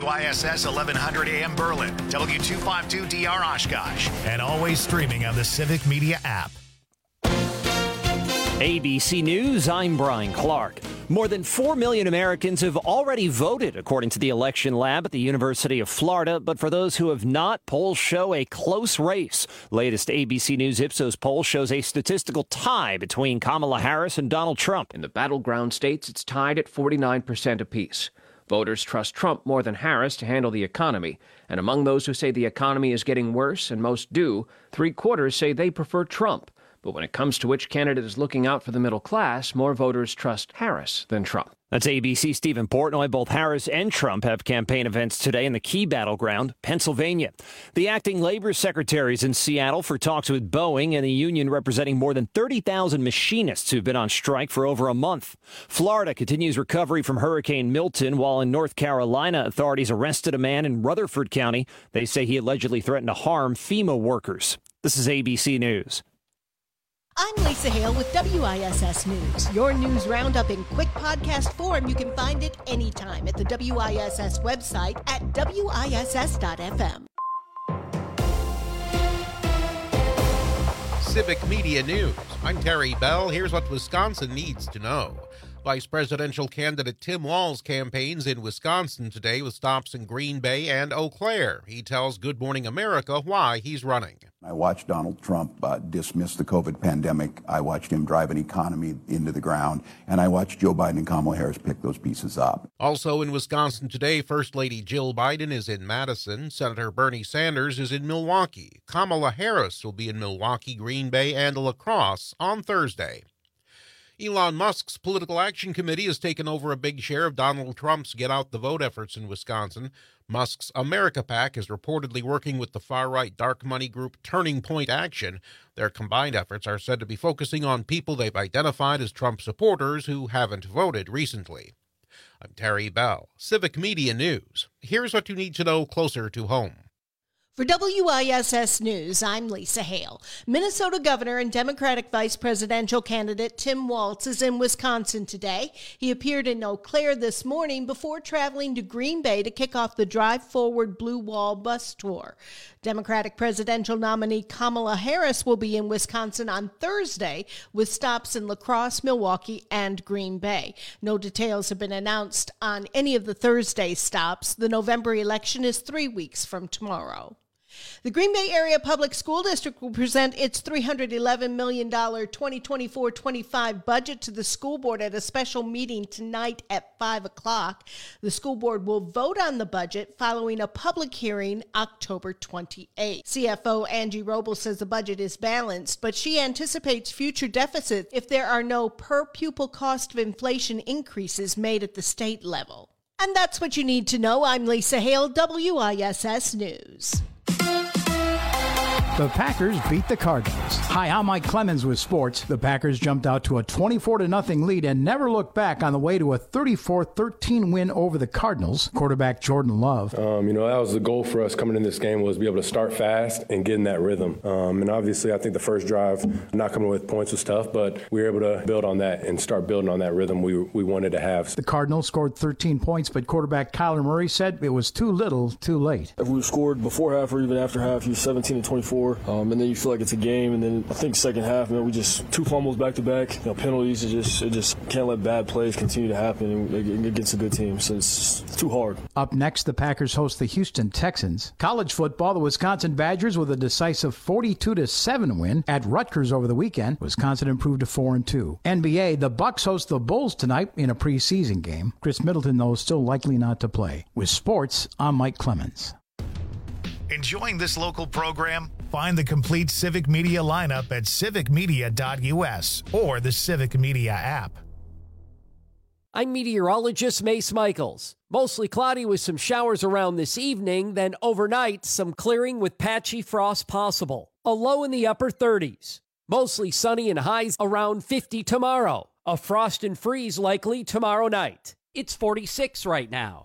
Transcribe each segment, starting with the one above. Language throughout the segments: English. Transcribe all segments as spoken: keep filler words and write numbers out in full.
Y S S eleven hundred A M Berlin, W two fifty-two D R Oshkosh, and always streaming on the Civic Media app. A B C News, I'm Brian Clark. More than four million Americans have already voted, according to the election lab at the University of Florida. But for those who have not, polls show a close race. Latest A B C News Ipsos poll shows a statistical tie between Kamala Harris and Donald Trump. In the battleground states, it's tied at forty-nine percent apiece. Voters trust Trump more than Harris to handle the economy. And among those who say the economy is getting worse, and most do, three quarters say they prefer Trump. But when it comes to which candidate is looking out for the middle class, more voters trust Harris than Trump. That's A B C's Stephen Portnoy. Both Harris and Trump have campaign events today in the key battleground, Pennsylvania. The acting labor secretary is in Seattle for talks with Boeing and the union representing more than thirty thousand machinists who've been on strike for over a month. Florida continues recovery from Hurricane Milton, while in North Carolina, authorities arrested a man in Rutherford County. They say he allegedly threatened to harm FEMA workers. This is A B C News. I'm Lisa Hale with W I S S News. Your news roundup in quick podcast form. You can find it anytime at the W I S S website at W I S S dot F M. Civic Media News. I'm Terry Bell. Here's what Wisconsin needs to know. Vice presidential candidate Tim Walz campaigns in Wisconsin today with stops in Green Bay and Eau Claire. He tells Good Morning America why he's running. I watched Donald Trump uh, dismiss the COVID pandemic. I watched him drive an economy into the ground. And I watched Joe Biden and Kamala Harris pick those pieces up. Also in Wisconsin today, First Lady Jill Biden is in Madison. Senator Bernie Sanders is in Milwaukee. Kamala Harris will be in Milwaukee, Green Bay, and La Crosse on Thursday. Elon Musk's Political Action Committee has taken over a big share of Donald Trump's get-out-the-vote efforts in Wisconsin. Musk's America PAC is reportedly working with the far-right dark money group Turning Point Action. Their combined efforts are said to be focusing on people they've identified as Trump supporters who haven't voted recently. I'm Terry Bell, Civic Media News. Here's what you need to know closer to home. For W I S S News, I'm Lisa Hale. Minnesota Governor and Democratic Vice Presidential candidate Tim Walz is in Wisconsin today. He appeared in Eau Claire this morning before traveling to Green Bay to kick off the Drive Forward Blue Wall bus tour. Democratic presidential nominee Kamala Harris will be in Wisconsin on Thursday with stops in La Crosse, Milwaukee, and Green Bay. No details have been announced on any of the Thursday stops. The November election is three weeks from tomorrow. The Green Bay Area Public School District will present its three hundred eleven million dollars twenty twenty-four twenty-five budget to the school board at a special meeting tonight at five o'clock. The school board will vote on the budget following a public hearing October twenty-eighth. C F O Angie Robles says the budget is balanced, but she anticipates future deficits if there are no per-pupil cost of inflation increases made at the state level. And that's what you need to know. I'm Lisa Hale, W I S S News. The Packers beat the Cardinals. Hi, I'm Mike Clemens with sports. The Packers jumped out to a twenty-four to nothing lead and never looked back on the way to a thirty-four thirteen win over the Cardinals. Quarterback Jordan Love. Um, you know, that was the goal for us coming in this game, was to be able to start fast and get in that rhythm. Um, and obviously, I think the first drive, not coming with points was tough, but we were able to build on that and start building on that rhythm we we wanted to have. The Cardinals scored thirteen points, but quarterback Kyler Murray said it was too little, too late. If we scored before half or even after half, you seventeen and twenty-four. Um, and then you feel like it's a game, and then I think second half, man, we just two fumbles back to back, you know, penalties. It just it just can't let bad plays continue to happen against a good team. So it's, it's too hard. Up next, the Packers host the Houston Texans. College football, the Wisconsin Badgers with a decisive forty-two to seven win at Rutgers over the weekend. Wisconsin improved to four and two. N B A, the Bucks host the Bulls tonight in a preseason game. Chris Middleton, though, is still likely not to play. With sports, I'm Mike Clemens. Enjoying this local program? Find the complete Civic Media lineup at civic media dot U S or the Civic Media app. I'm meteorologist Mace Michaels. Mostly cloudy with some showers around this evening, then overnight some clearing with patchy frost possible. A low in the upper thirties. Mostly sunny and highs around fifty tomorrow. A frost and freeze likely tomorrow night. It's forty-six right now.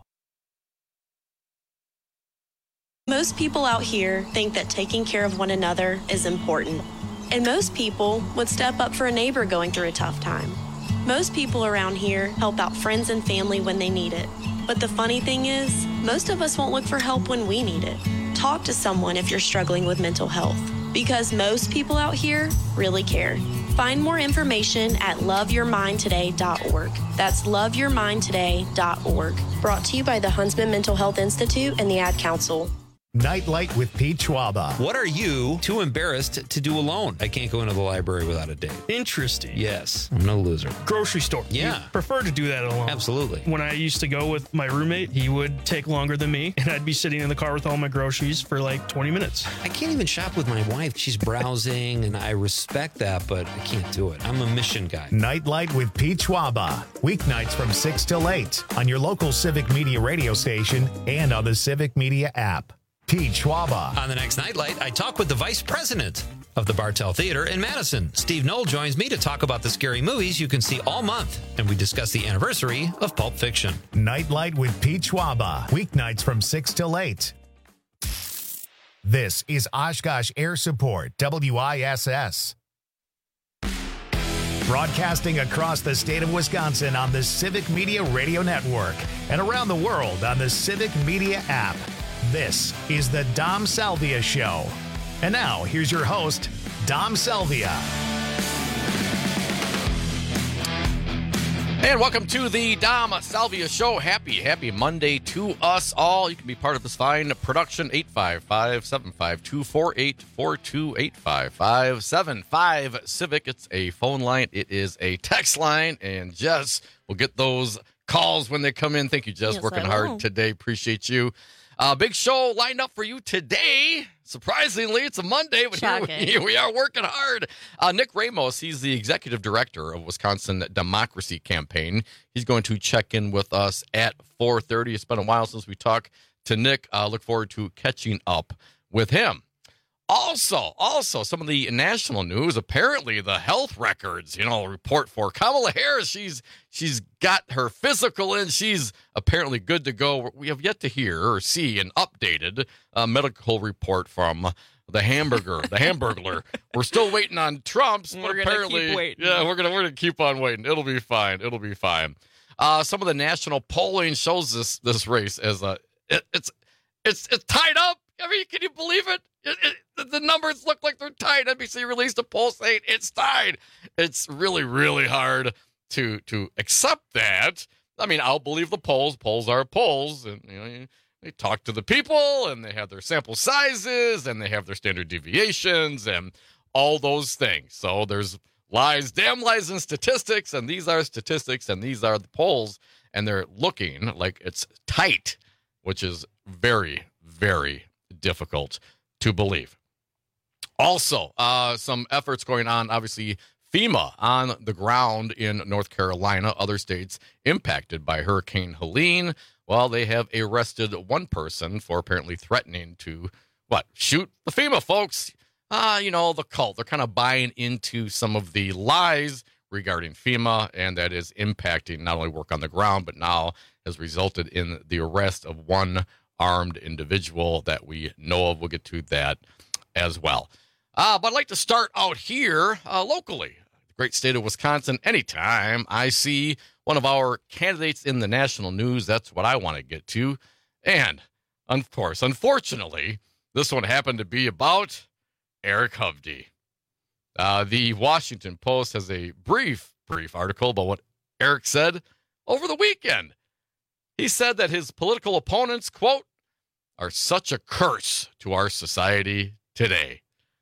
Most people out here think that taking care of one another is important. And most people would step up for a neighbor going through a tough time. Most people around here help out friends and family when they need it. But the funny thing is, most of us won't look for help when we need it. Talk to someone if you're struggling with mental health, because most people out here really care. Find more information at love your mind today dot org. That's love your mind today dot org. Brought to you by the Huntsman Mental Health Institute and the Ad Council. Nightlight with Pete Schwaba. What are you too embarrassed to do alone? I can't go into the library without a date. Interesting. Yes, I'm no loser. Grocery store. Yeah. You prefer to do that alone. Absolutely. When I used to go with my roommate, he would take longer than me, and I'd be sitting in the car with all my groceries for like twenty minutes. I can't even shop with my wife. She's browsing, and I respect that, but I can't do it. I'm a mission guy. Nightlight with Pete Schwaba. Weeknights from six till eight on your local Civic Media radio station and on the Civic Media app. Pete Schwaba. On the next Nightlight, I talk with the vice president of the Bartell Theater in Madison. Steve Knoll joins me to talk about the scary movies you can see all month, and we discuss the anniversary of Pulp Fiction. Nightlight with Pete Schwaba. Weeknights from six till eight. This is Oshkosh Air Support, W I S S. Broadcasting across the state of Wisconsin on the Civic Media Radio Network and around the world on the Civic Media app. This is the Dom Salvia Show. And now, here's your host, Dom Salvia. And welcome to the Dom Salvia Show. Happy, happy Monday to us all. You can be part of this fine production. eight five five, seven five two, four eight four two, eight five five, seven five Civic. It's a phone line. It is a text line. And Jess will get those calls when they come in. Thank you, Jess. Yes, Working I hard will. today. Appreciate you. Uh, big show lined up for you today. Surprisingly, it's a Monday, but here we, here we are working hard. Uh, Nick Ramos, he's the executive director of Wisconsin Democracy Campaign. He's going to check in with us at four thirty. It's been a while since we talked to Nick. Uh, look forward to catching up with him. Also, also, some of the national news, apparently the health records, you know, report for Kamala Harris. She's she's got her physical in. She's apparently good to go. We have yet to hear or see an updated uh, medical report from the hamburger, the Hamburglar. We're still waiting on Trump's. We're but gonna apparently, keep waiting. Yeah, we're gonna we're gonna keep on waiting. It'll be fine. It'll be fine. Uh, some of the national polling shows this this race as a it, it's it's it's tied up. I mean, can you believe it? It, it? The numbers look like they're tied. N B C released a poll saying it's tied. It's really, really hard to to accept that. I mean, I'll believe the polls. Polls are polls, and you know, you, they talk to the people, and they have their sample sizes, and they have their standard deviations, and all those things. So there's lies, damn lies, and statistics, and these are statistics, and these are the polls, and they're looking like it's tight, which is very, very difficult to believe. Also, uh, some efforts going on, obviously, FEMA on the ground in North Carolina, other states impacted by Hurricane Helene. Well, they have arrested one person for apparently threatening to, what, shoot the FEMA folks. Uh, you know, the cult. They're kind of buying into some of the lies regarding FEMA, and that is impacting not only work on the ground, but now has resulted in the arrest of one armed individual that we know of. We'll get to that as well. Uh, but I'd like to start out here uh, locally. The great state of Wisconsin. Anytime I see one of our candidates in the national news, that's what I want to get to. And, of course, unfortunately, this one happened to be about Eric Hovde. Uh, the Washington Post has a brief, brief article about what Eric said over the weekend. He said that his political opponents, quote, are such a curse to our society today.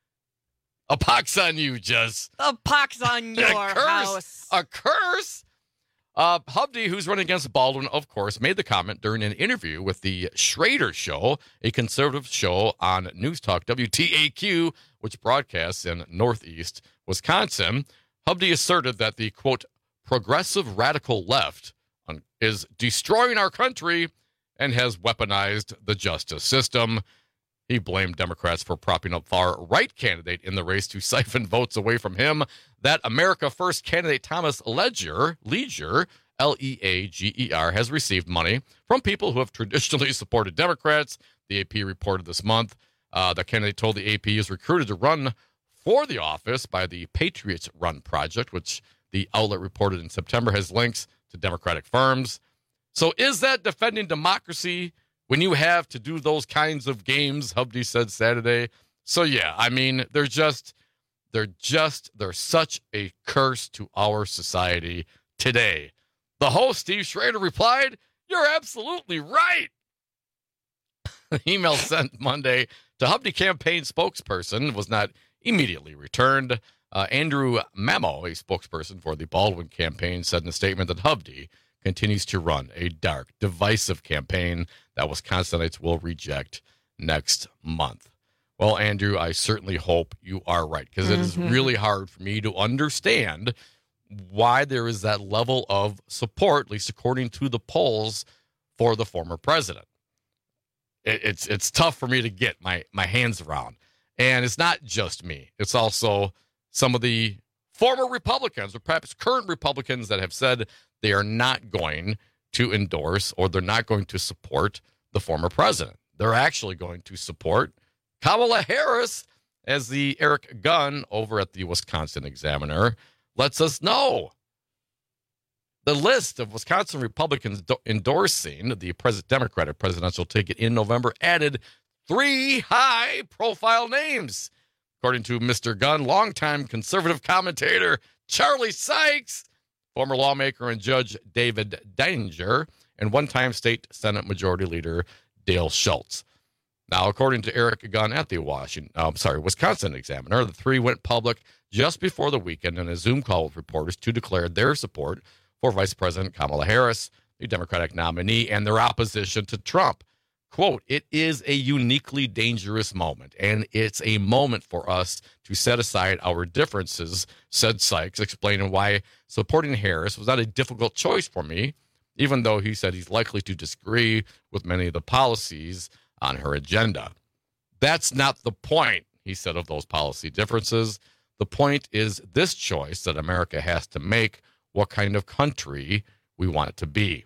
A pox on you, Jess. A pox on your a curse, house. A curse? Uh, Hovde, who's running against Baldwin, of course, made the comment during an interview with the Schrader Show, a conservative show on News Talk W T A Q, which broadcasts in Northeast Wisconsin. Hovde asserted that the, quote, progressive radical left is destroying our country and has weaponized the justice system. He blamed Democrats for propping up far-right candidate in the race to siphon votes away from him. That America First candidate Thomas Leger, Leger, L E A G E R, has received money from people who have traditionally supported Democrats. The A P reported this month. Uh, the candidate told the A P he is recruited to run for the office by the Patriots Run Project, which the outlet reported in September, has links to Democratic firms. So is that defending democracy when you have to do those kinds of games, Hovde said Saturday? So, yeah, I mean, they're just, they're just, they're such a curse to our society today. The host, Steve Schrader, replied, "You're absolutely right." The email sent Monday to Hovde campaign spokesperson was not immediately returned. Uh, Andrew Mamo, a spokesperson for the Baldwin campaign, said in a statement that Hovde continues to run a dark, divisive campaign that Wisconsinites will reject next month. Well, Andrew, I certainly hope you are right, because mm-hmm. it is really hard for me to understand why there is that level of support, at least according to the polls, for the former president. It, it's it's tough for me to get my, my hands around. And it's not just me. It's also some of the former Republicans, or perhaps current Republicans, that have said they are not going to endorse or they're not going to support the former president. They're actually going to support Kamala Harris, as the Eric Gunn over at the Wisconsin Examiner lets us know. The list of Wisconsin Republicans do- endorsing the pres- Democratic presidential ticket in November added three high-profile names. According to Mister Gunn, longtime conservative commentator Charlie Sykes, former lawmaker and Judge David Deininger, and one-time state Senate Majority Leader Dale Schultz. Now, according to Eric Gunn at the Washington, uh, sorry, Wisconsin Examiner, the three went public just before the weekend in a Zoom call with reporters to declare their support for Vice President Kamala Harris, the Democratic nominee, and their opposition to Trump. Quote, "It is a uniquely dangerous moment, and it's a moment for us to set aside our differences," said Sykes, explaining why supporting Harris was not a difficult choice for me, even though he said he's likely to disagree with many of the policies on her agenda. That's not the point, he said, of those policy differences. The point is this choice that America has to make, what kind of country we want it to be.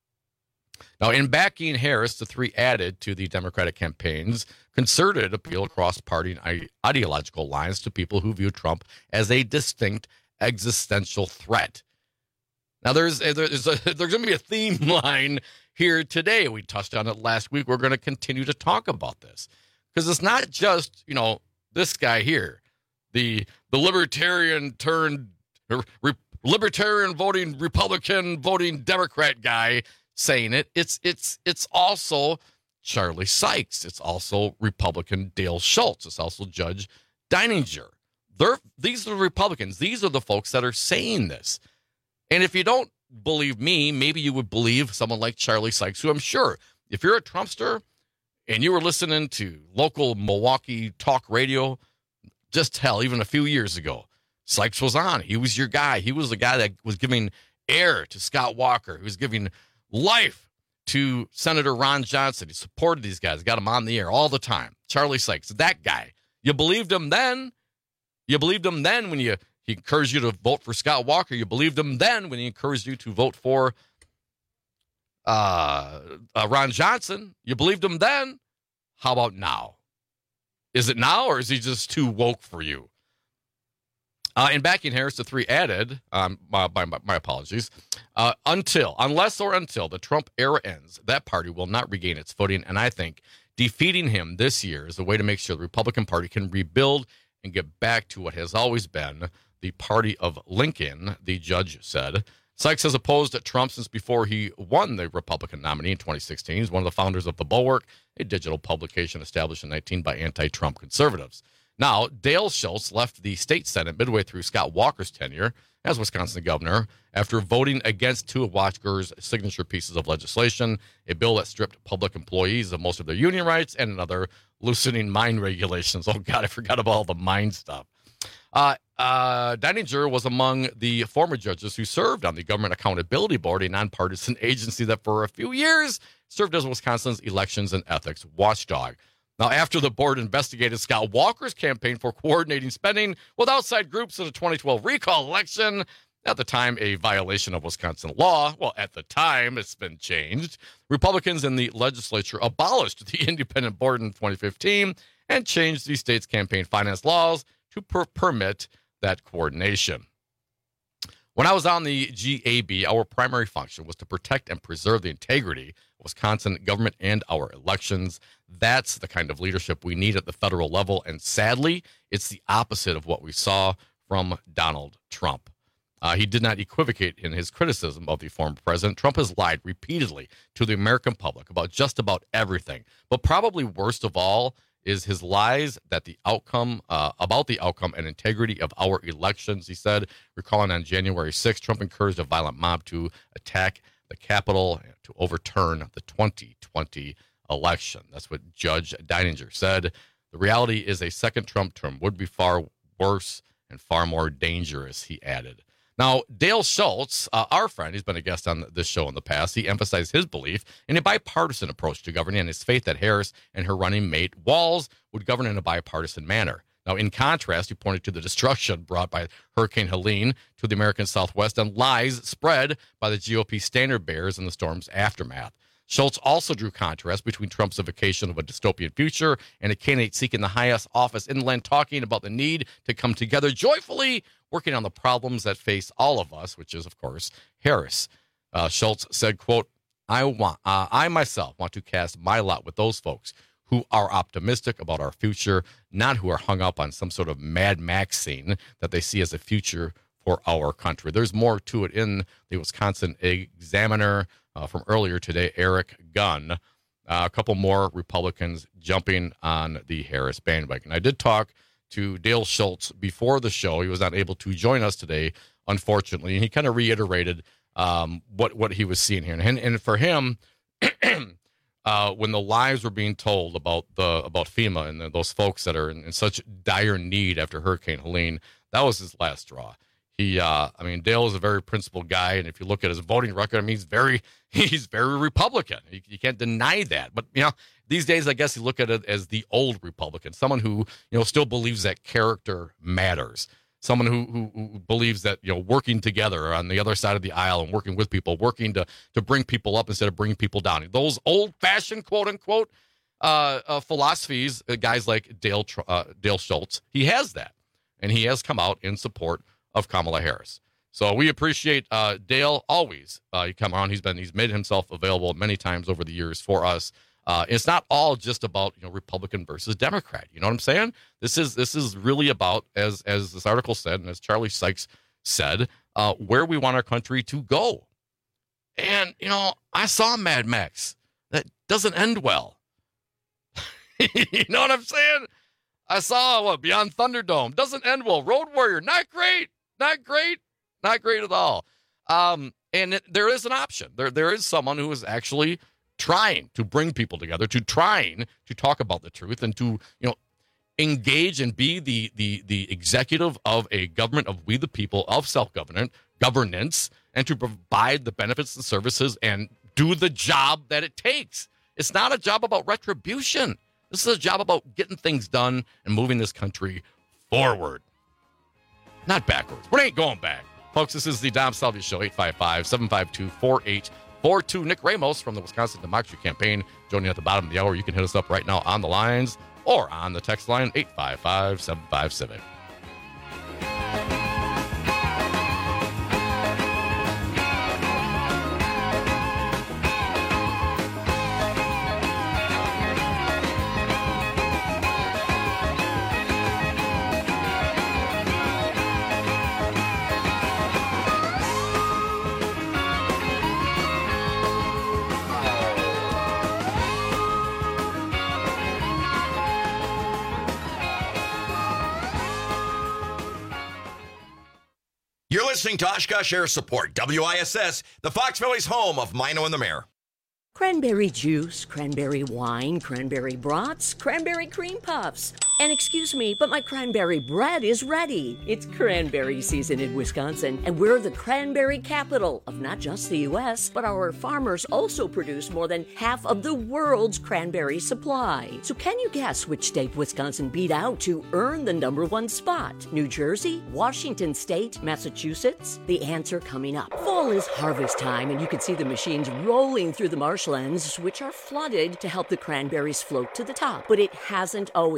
Now, in backing Harris, the three added to the Democratic campaign's concerted appeal across party and ideological lines to people who view Trump as a distinct existential threat. Now, there's there's, a, there's going to be a theme line here today. We touched on it last week. We're going to continue to talk about this because it's not just, you know, this guy here, the the libertarian turned re, libertarian voting Republican voting Democrat guy saying it. It's it's it's also Charlie Sykes. It's also Republican Dale Schultz. It's also Judge Deininger. They're these are the Republicans. These are the folks that are saying this. And if you don't believe me, maybe you would believe someone like Charlie Sykes, who I'm sure, if you're a Trumpster and you were listening to local Milwaukee talk radio, just hell, even a few years ago, Sykes was on. He was your guy. He was the guy that was giving air to Scott Walker. He was giving life to Senator Ron Johnson. He supported these guys, got them on the air all the time. Charlie Sykes, that guy. You believed him then. You believed him then when you he encouraged you to vote for Scott Walker. You believed him then when he encouraged you to vote for uh, uh, Ron Johnson. You believed him then. How about now? Is it now, or is he just too woke for you? Uh, in backing Harris, the three added, um, my, my, my apologies, uh, until, unless or until the Trump era ends, that party will not regain its footing. And I think defeating him this year is a way to make sure the Republican Party can rebuild and get back to what has always been the party of Lincoln, the judge said. Sykes has opposed Trump since before he won the Republican nominee in twenty sixteen. He's one of the founders of The Bulwark, a digital publication established in nineteen by anti-Trump conservatives. Now, Dale Schultz left the state Senate midway through Scott Walker's tenure as Wisconsin governor after voting against two of Walker's signature pieces of legislation, a bill that stripped public employees of most of their union rights and another loosening mine regulations. Oh, God, I forgot about all the mine stuff. Uh, uh, Deininger was among the former judges who served on the Government Accountability Board, a nonpartisan agency that for a few years served as Wisconsin's elections and ethics watchdog. Now, after the board investigated Scott Walker's campaign for coordinating spending with outside groups in the twenty twelve recall election, at the time a violation of Wisconsin law, well, at the time it's been changed, Republicans in the legislature abolished the independent board in twenty fifteen and changed the state's campaign finance laws to per- permit that coordination. When I was on the G A B, our primary function was to protect and preserve the integrity of Wisconsin government and our elections. That's the kind of leadership we need at the federal level. And sadly, it's the opposite of what we saw from Donald Trump. Uh, he did not equivocate in his criticism of the former president. Trump has lied repeatedly to the American public about just about everything. But probably worst of all is his lies that the outcome uh, about the outcome and integrity of our elections. He said, recalling on January sixth, Trump encouraged a violent mob to attack the Capitol to overturn the twenty twenty election. That's what Judge Deininger said. The reality is a second Trump term would be far worse and far more dangerous, he added. Now, Dale Schultz, uh, our friend, he's been a guest on this show in the past. He emphasized his belief in a bipartisan approach to governing and his faith that Harris and her running mate, Walz, would govern in a bipartisan manner. Now, in contrast, he pointed to the destruction brought by Hurricane Helene to the American Southwest and lies spread by the G O P standard bearers in the storm's aftermath. Schultz also drew contrast between Trump's evocation of a dystopian future and a candidate seeking the highest office in the land talking about the need to come together joyfully, working on the problems that face all of us, which is, of course, Harris. Uh, Schultz said, quote, I want, uh, I myself want to cast my lot with those folks who are optimistic about our future, not who are hung up on some sort of Mad Max scene that they see as a future for our country. There's more to it in the Wisconsin Examiner uh, from earlier today, Eric Gunn. Uh, a couple more Republicans jumping on the Harris bandwagon. I did talk to Dale Schultz before the show. He was not able to join us today, unfortunately, and he kind of reiterated um, what, what he was seeing here. And, and for him, uh, when the lies were being told about the about FEMA and the, those folks that are in, in such dire need after Hurricane Helene, that was his last straw. He, uh, I mean, Dale is a very principled guy, and if you look at his voting record, I mean, he's very, he's very Republican. You, you can't deny that. But you know, these days, I guess you look at it as the old Republican, someone who you know still believes that character matters, someone who, who who believes that you know working together on the other side of the aisle and working with people, working to to bring people up instead of bringing people down. Those old-fashioned quote unquote uh, uh, philosophies, uh, guys like Dale uh, Dale Schultz, he has that, and he has come out in support of Kamala Harris. So we appreciate uh, Dale always. Uh, he come on. He's been he's made himself available many times over the years for us. Uh, it's not all just about you know Republican versus Democrat. You know what I'm saying? This is this is really about, as as this article said, and as Charlie Sykes said, uh, where we want our country to go. And you know, I saw Mad Max. That doesn't end well. You know what I'm saying? I saw what Beyond Thunderdome doesn't end well. Road Warrior, not great. Not great, not great at all. Um, and it, there is an option. There, there is someone who is actually trying to bring people together, to trying to talk about the truth, and to you know engage and be the the the executive of a government of we the people, of self-governance, governance, and to provide the benefits and services and do the job that it takes. It's not a job about retribution. This is a job about getting things done and moving this country forward. Not backwards. We ain't going back. Folks, this is the Dom Salvia Show, eight five five, seven five two, four eight four two. Nick Ramos from the Wisconsin Democracy Campaign joining at the bottom of the hour. You can hit us up right now on the lines or on the text line, eight five five, seven five seven. You're listening to Oshkosh Air Support, W I S S, the Fox Valley's home of Mino and the Mayor. Cranberry juice, cranberry wine, cranberry brats, cranberry cream puffs. And excuse me, but my cranberry bread is ready. It's cranberry season in Wisconsin, and we're the cranberry capital of not just the U S, but our farmers also produce more than half of the world's cranberry supply. So can you guess which state Wisconsin beat out to earn the number one spot? New Jersey, Washington State, Massachusetts? The answer coming up. Fall is harvest time, and you can see the machines rolling through the marshlands, which are flooded to help the cranberries float to the top. But it hasn't always been this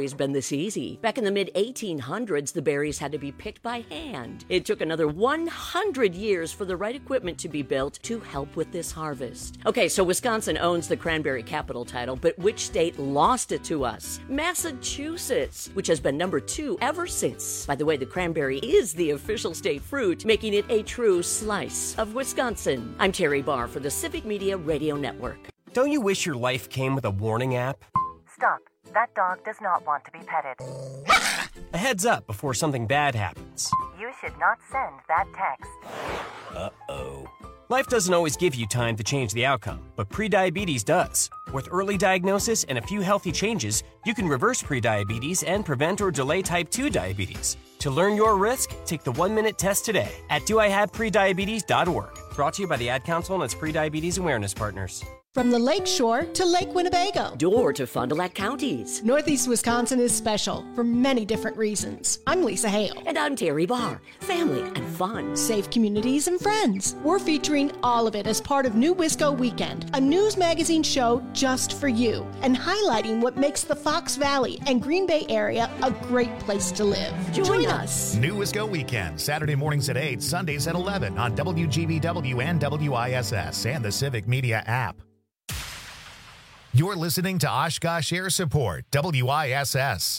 this easy. Back in the mid eighteen hundreds, the berries had to be picked by hand. It took another one hundred years for the right equipment to be built to help with this harvest. Okay, so Wisconsin owns the cranberry capital title, but which state lost it to us? Massachusetts, which has been number two ever since. By the way, the cranberry is the official state fruit, making it a true slice of Wisconsin. I'm Terry Barr for the Civic Media Radio Network. Don't you wish your life came with a warning app? Stop. That dog does not want to be petted. A heads up before something bad happens. You should not send that text. Uh-oh. Life doesn't always give you time to change the outcome, but prediabetes does. With early diagnosis and a few healthy changes, you can reverse prediabetes and prevent or delay type two diabetes. To learn your risk, take the one-minute test today at do I have prediabetes dot org. Brought to you by the Ad Council and its prediabetes awareness partners. From the Lake Shore to Lake Winnebago. Door to Fond du Lac counties. Northeast Wisconsin is special for many different reasons. I'm Lisa Hale. And I'm Terry Barr. Family and fun. Safe communities and friends. We're featuring all of it as part of New Wisco Weekend, a news magazine show just for you, and highlighting what makes the Fox Valley and Green Bay area a great place to live. Join, Join us. us. New Wisco Weekend, Saturday mornings at eight, Sundays at eleven on W G B W and W I S S and the Civic Media app. You're listening to Oshkosh Air Support, W I S S.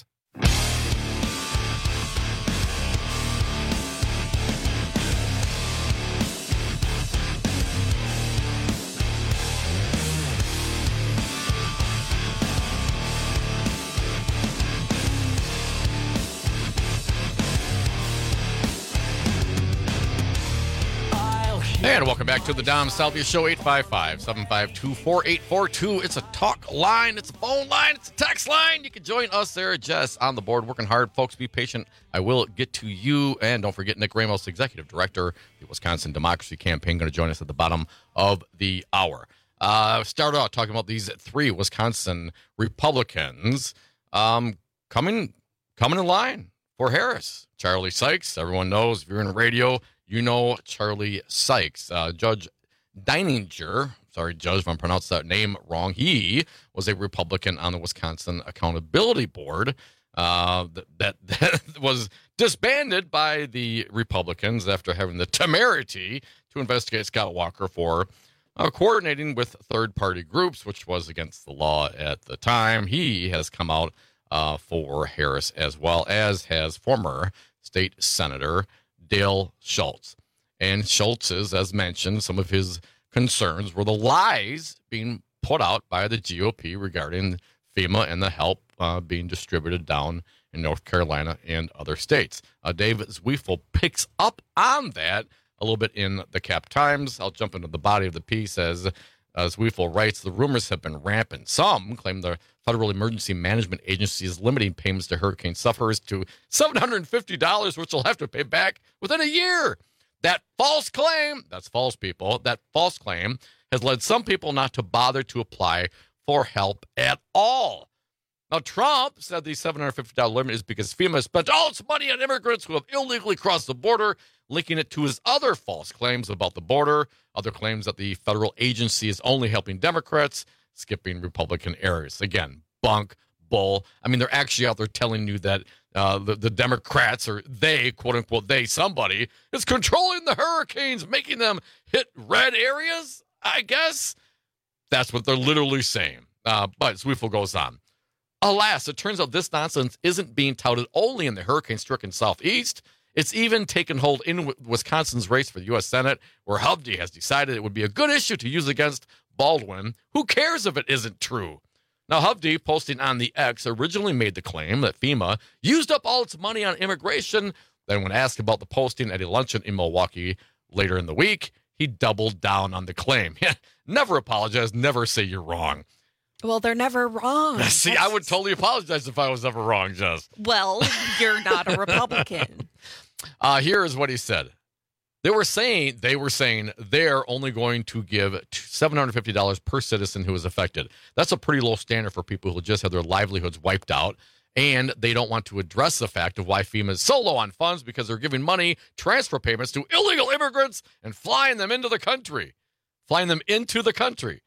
And welcome back to the Dom Salvia Show, eight five five, seven five two, four eight four two. It's a talk line, it's a phone line, it's a text line. You can join us there, Jess, on the board, working hard. Folks, be patient. I will get to you. And don't forget, Nick Ramos, Executive Director of the Wisconsin Democracy Campaign, going to join us at the bottom of the hour. Uh, start out talking about these three Wisconsin Republicans um, coming, coming in line for Harris. Charlie Sykes, everyone knows, if you're in radio, you know Charlie Sykes. Uh, Judge Deininger, sorry, Judge, if I'm pronouncing that name wrong, he was a Republican on the Wisconsin Accountability Board uh, that, that was disbanded by the Republicans after having the temerity to investigate Scott Walker for uh, coordinating with third-party groups, which was against the law at the time. He has come out uh, for Harris, as well as has former state senator Dale Schultz. And Schultz's, as mentioned, some of his concerns were the lies being put out by the G O P regarding FEMA and the help uh, being distributed down in North Carolina and other states. Uh, Dave Zwiefel picks up on that a little bit in the Cap Times. I'll jump into the body of the piece as uh, Zwiefel writes, the rumors have been rampant. Some claim the Federal Emergency Management Agency is limiting payments to hurricane sufferers to seven hundred fifty dollars, which they'll have to pay back within a year. That false claim, that's false, people, that false claim has led some people not to bother to apply for help at all. Now, Trump said the seven hundred fifty dollars limit is because FEMA spent all its money on immigrants who have illegally crossed the border, linking it to his other false claims about the border, other claims that the federal agency is only helping Democrats, skipping Republican areas. Again, bunk, bull. I mean, they're actually out there telling you that uh, the, the Democrats, or they, quote-unquote, they, somebody, is controlling the hurricanes, making them hit red areas, I guess. That's what they're literally saying. Uh, but Zwiefel goes on. Alas, it turns out this nonsense isn't being touted only in the hurricane-stricken Southeast. It's even taken hold in Wisconsin's race for the U S Senate, where Hovde has decided it would be a good issue to use against Baldwin. Who cares if it isn't true? Now, Hovde, posting on the X, originally made the claim that FEMA used up all its money on immigration. Then when asked about the posting at a luncheon in Milwaukee later in the week, he doubled down on the claim. Never apologize, never say you're wrong. Well, they're never wrong. See, That's... I would totally apologize if I was ever wrong, Jess. Well, you're not a Republican. uh, here is what he said. They were saying they were saying they're only going to give seven hundred fifty dollars per citizen who is affected. That's a pretty low standard for people who just have their livelihoods wiped out, and they don't want to address the fact of why FEMA is so low on funds, because they're giving money, transfer payments to illegal immigrants and flying them into the country. Flying them into the country.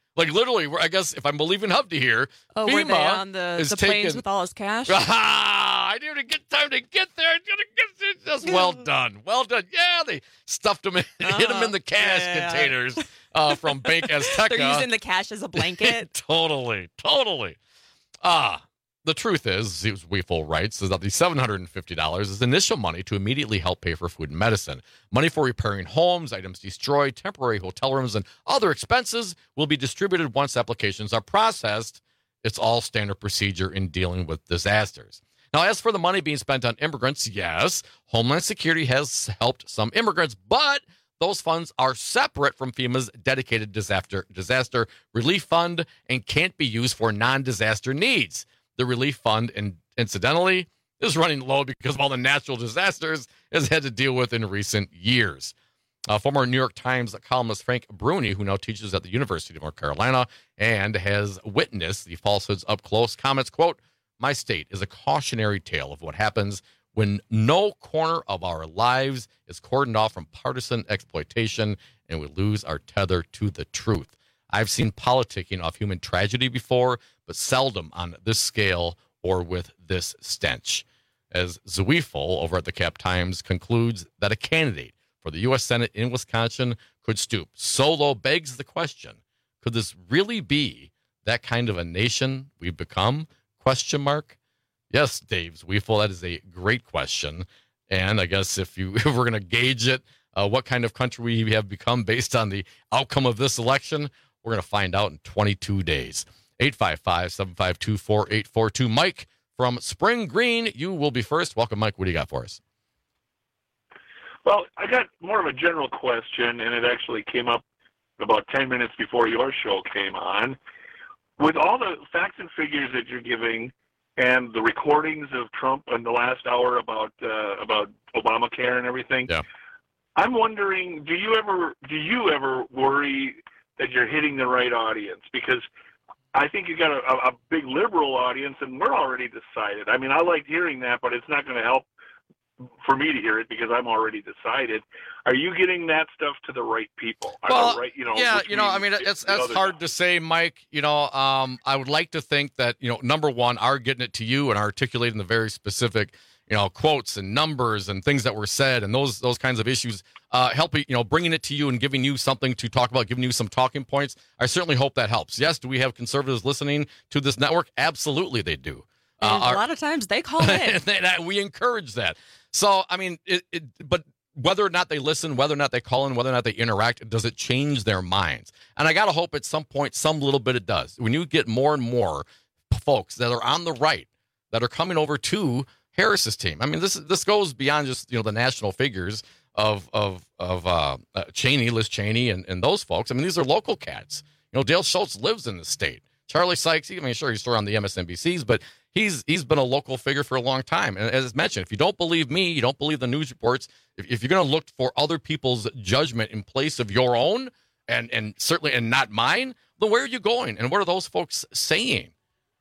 Like literally, I guess if I'm believing Hovde here, Oh, FEMA were they on the, is the taking, planes with all his cash? I didn't even get time to get there. I didn't get there. Just well done. Well done. Yeah, they stuffed him in, uh, hit him in the cash yeah. containers uh, from Bank Azteca. They're using the cash as a blanket. Totally. Totally. Ah. The truth is, Zwiefel writes, is that the seven hundred fifty dollars is initial money to immediately help pay for food and medicine. Money for repairing homes, items destroyed, temporary hotel rooms, and other expenses will be distributed once applications are processed. It's all standard procedure in dealing with disasters. Now, as for the money being spent on immigrants, yes, Homeland Security has helped some immigrants, but those funds are separate from FEMA's dedicated disaster, disaster relief fund and can't be used for non-disaster needs. The relief fund, and incidentally, is running low because of all the natural disasters it's had to deal with in recent years. Uh, former New York Times columnist Frank Bruni, who now teaches at the University of North Carolina and has witnessed the falsehoods up close, comments, quote, "My state is a cautionary tale of what happens when no corner of our lives is cordoned off from partisan exploitation and we lose our tether to the truth. I've seen politicking of human tragedy before, but seldom on this scale or with this stench." As Zwiefel over at the Cap Times concludes that a candidate for the U S Senate in Wisconsin could stoop so low begs the question, could this really be that kind of a nation we've become? Question mark. Yes, Dave Zwiefel, that is a great question. And I guess if you if we're going to gauge it, uh, what kind of country we have become based on the outcome of this election, we're going to find out in twenty-two days. eight five five, seven five two, four eight four two. Mike from Spring Green, you will be first. Welcome, Mike. What do you got for us? Well, I got more of a general question, and it actually came up about ten minutes before your show came on. With all the facts and figures that you're giving and the recordings of Trump in the last hour about uh, about Obamacare and everything, yeah. I'm wondering, do you ever do you ever worry that you're hitting the right audience? Because I think you got a, a big liberal audience, and we're already decided. I mean, I like hearing that, but it's not going to help for me to hear it because I'm already decided. Are you getting that stuff to the right people? Well, right, you know, yeah, you know, I mean, it's that's hard to say, Mike. You know, um, I would like to think that, you know, number one, are getting it to you and articulating the very specific, you know, quotes and numbers and things that were said and those those kinds of issues, uh, helping, you know, bringing it to you and giving you something to talk about, giving you some talking points. I certainly hope that helps. Yes, do we have conservatives listening to this network? Absolutely, they do. Uh, our, a lot of times they call in. We encourage that. So, I mean, it, it, but whether or not they listen, whether or not they call in, whether or not they interact, does it change their minds? And I got to hope at some point, some little bit it does. When you get more and more folks that are on the right that are coming over to Harris's team. I mean, this this goes beyond just, you know, the national figures of of of uh, uh, Cheney, Liz Cheney, and, and those folks. I mean, these are local cats. You know, Dale Schultz lives in the state. Charlie Sykes, I mean, sure, he's still on the M S N B Cs, but he's he's been a local figure for a long time. And as mentioned, if you don't believe me, you don't believe the news reports, if, if you're going to look for other people's judgment in place of your own, and and certainly and not mine, then where are you going? And what are those folks saying?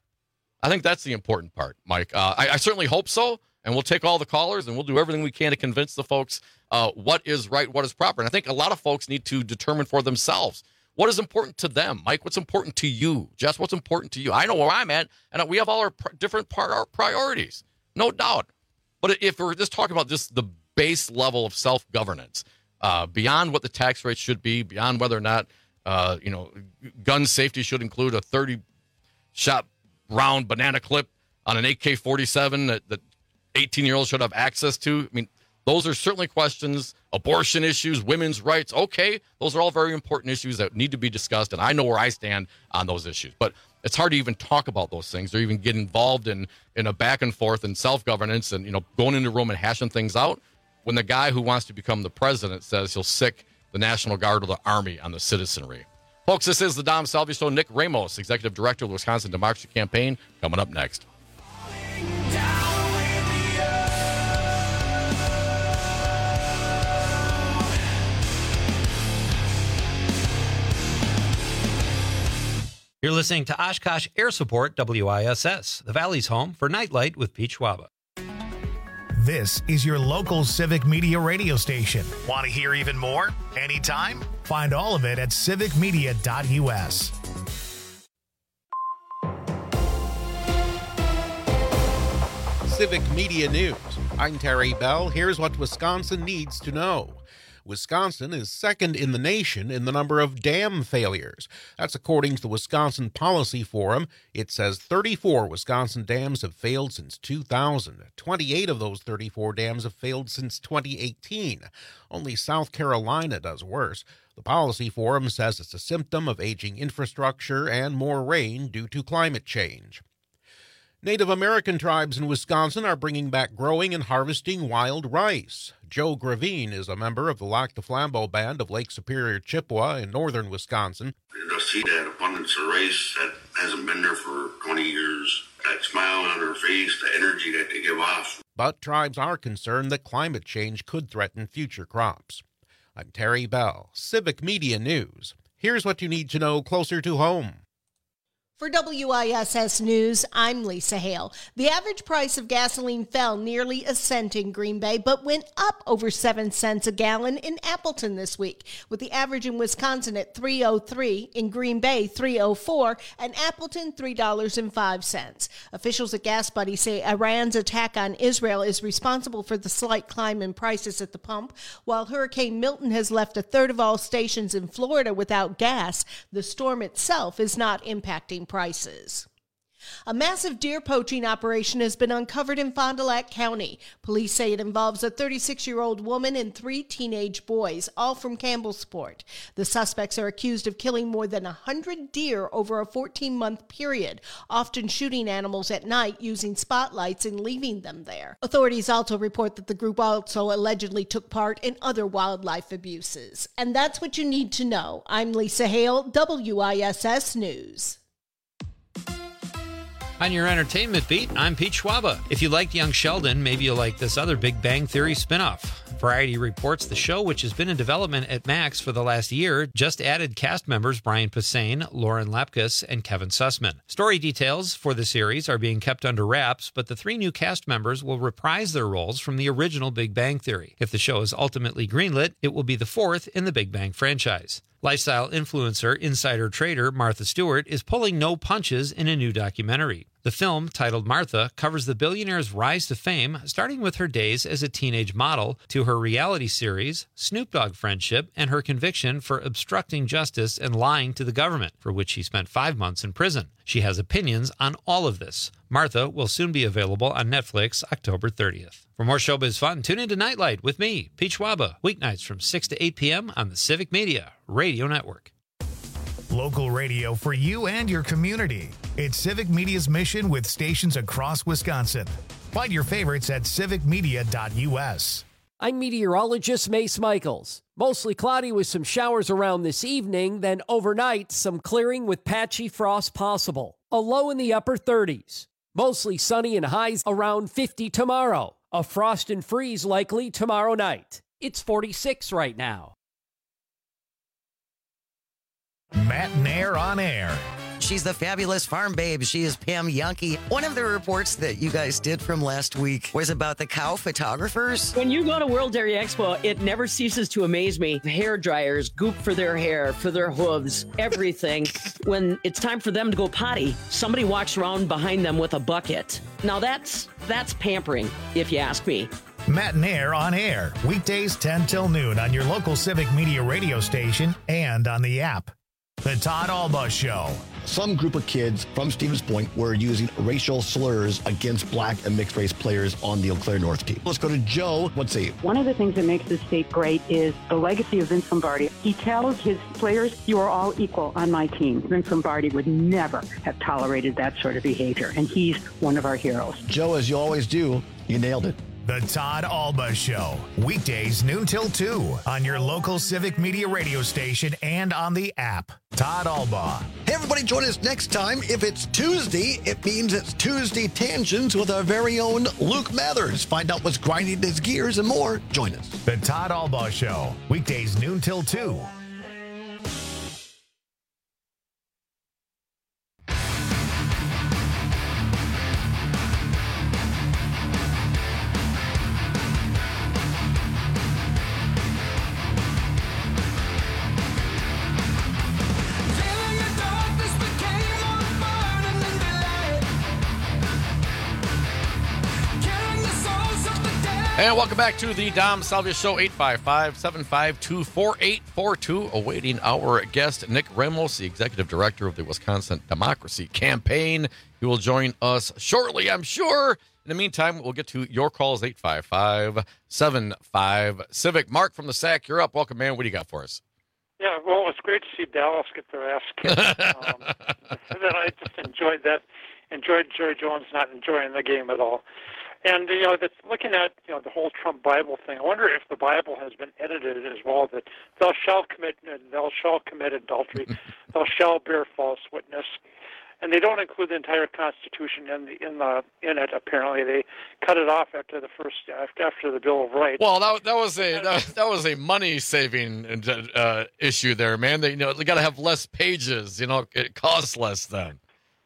I think that's the important part, Mike. Uh, I, I certainly hope so, and we'll take all the callers, and we'll do everything we can to convince the folks uh, what is right, what is proper. And I think a lot of folks need to determine for themselves what is important to them. Mike, what's important to you? Jess, what's important to you? I know where I'm at, and we have all our pr- different part, our priorities, no doubt. But if we're just talking about just the base level of self-governance, uh, beyond what the tax rate should be, beyond whether or not uh, you know, gun safety should include a thirty-shot round banana clip on an A K forty-seven that, that eighteen-year-olds should have access to. I mean, those are certainly questions. Abortion issues, women's rights, okay, those are all very important issues that need to be discussed, and I know where I stand on those issues. But it's hard to even talk about those things or even get involved in, in a back and forth and self-governance and, you know, going into a room and hashing things out when the guy who wants to become the president says he'll sick the National Guard or the Army on the citizenry. Folks, this is the Dom Salvi Show. Nick Ramos, Executive Director of the Wisconsin Democracy Campaign, coming up next. You're listening to Oshkosh Air Support W I S S, the Valley's home for Nightlight with Pete Schwaba. This is your local Civic Media radio station. Want to hear even more? Anytime? Find all of it at civic media dot U S. Civic Media News. I'm Terry Bell. Here's what Wisconsin needs to know. Wisconsin is second in the nation in the number of dam failures. That's according to the Wisconsin Policy Forum. It says thirty-four Wisconsin dams have failed since two thousand. twenty-eight of those thirty-four dams have failed since twenty eighteen. Only South Carolina does worse. The Policy Forum says it's a symptom of aging infrastructure and more rain due to climate change. Native American tribes in Wisconsin are bringing back growing and harvesting wild rice. Joe Gravine is a member of the Lac du Flambeau Band of Lake Superior, Chippewa in northern Wisconsin. To see that abundance of rice that hasn't been there for twenty years, that smile on their face, the energy that they give off. But tribes are concerned that climate change could threaten future crops. I'm Terry Bell, Civic Media News. Here's what you need to know closer to home. For W I S S News, I'm Lisa Hale. The average price of gasoline fell nearly a cent in Green Bay, but went up over seven cents a gallon in Appleton this week, with the average in Wisconsin at three oh three, in Green Bay three oh four, and Appleton three dollars and five cents. Officials at Gas Buddy say Iran's attack on Israel is responsible for the slight climb in prices at the pump. While Hurricane Milton has left a third of all stations in Florida without gas, the storm itself is not impacting prices. A massive deer poaching operation has been uncovered in Fond du Lac County. Police say it involves a thirty-six-year-old woman and three teenage boys, all from Campbellsport. The suspects are accused of killing more than one hundred deer over a fourteen-month period, often shooting animals at night using spotlights and leaving them there. Authorities also report that the group also allegedly took part in other wildlife abuses. And that's what you need to know. I'm Lisa Hale, W I S S News. On your entertainment beat, I'm Pete Schwaba. If you liked Young Sheldon, maybe you'll like this other Big Bang Theory spinoff. Variety reports the show, which has been in development at Max for the last year, just added cast members Brian Posehn, Lauren Lapkus, and Kevin Sussman. Story details for the series are being kept under wraps, but the three new cast members will reprise their roles from the original Big Bang Theory. If the show is ultimately greenlit, it will be the fourth in the Big Bang franchise. Lifestyle influencer, insider trader Martha Stewart is pulling no punches in a new documentary. The film, titled Martha, covers the billionaire's rise to fame, starting with her days as a teenage model to her reality series, Snoop Dogg friendship, and her conviction for obstructing justice and lying to the government, for which she spent five months in prison. She has opinions on all of this. Martha will soon be available on Netflix October thirtieth. For more showbiz fun, tune into Nightlight with me, Pete Schwaba, weeknights from six to eight p.m. on the Civic Media Radio Network. Local radio for you and your community. It's Civic Media's mission with stations across Wisconsin. Find your favorites at civic media dot u s. I'm meteorologist Mace Michaels. Mostly cloudy with some showers around this evening, then overnight, some clearing with patchy frost possible. A low in the upper thirties. Mostly sunny and highs around fifty tomorrow. A frost and freeze likely tomorrow night. It's forty-six right now. Matt Nair on air. She's the fabulous farm babe. She is Pam Yankee. One of the reports that you guys did from last week was about the cow photographers. When you go to World Dairy Expo, it never ceases to amaze me. Hair dryers, goop for their hair, for their hooves, everything. When it's time for them to go potty, somebody walks around behind them with a bucket. Now that's that's pampering, if you ask me. Matt Nair on air, weekdays ten till noon on your local Civic Media radio station and on the app. The Todd Alba Show. Some group of kids from Stevens Point were using racial slurs against black and mixed race players on the Eau Claire North team. Let's go to Joe. Let's see. One of the things that makes this state great is the legacy of Vince Lombardi. He tells his players, you are all equal on my team. Vince Lombardi would never have tolerated that sort of behavior, and he's one of our heroes. Joe, as you always do, you nailed it. The Todd Alba Show, weekdays noon till two on your local Civic Media radio station and on the app. Todd Alba. Hey, everybody, join us next time. If it's Tuesday, it means it's Tuesday Tangents with our very own Luke Mathers. Find out what's grinding his gears and more. Join us. The Todd Alba Show, weekdays noon till two. Can't And welcome back to the Dom Salvia Show, eight five five, seven five two, four eight four two. Awaiting our guest, Nick Ramos, the Executive Director of the Wisconsin Democracy Campaign. He will join us shortly, I'm sure. In the meantime, we'll get to your calls, eight five five, seven five, Civic. Mark from the S A C, you're up. Welcome, man. What do you got for us? Yeah, well, it's great to see Dallas get their ass kicked. um, that I just enjoyed that. Enjoyed Jerry Jones not enjoying the game at all. And, you know, that's looking at, you know, the whole Trump Bible thing, I wonder if the Bible has been edited as well, that thou shalt commit, thou shalt commit adultery, thou shalt bear false witness. And they don't include the entire Constitution in the in the in it. Apparently, they cut it off after the first after, after the Bill of Rights. Well, that that was a that, that was a money saving uh, issue there, man. They you know they got to have less pages. You know, it costs less then.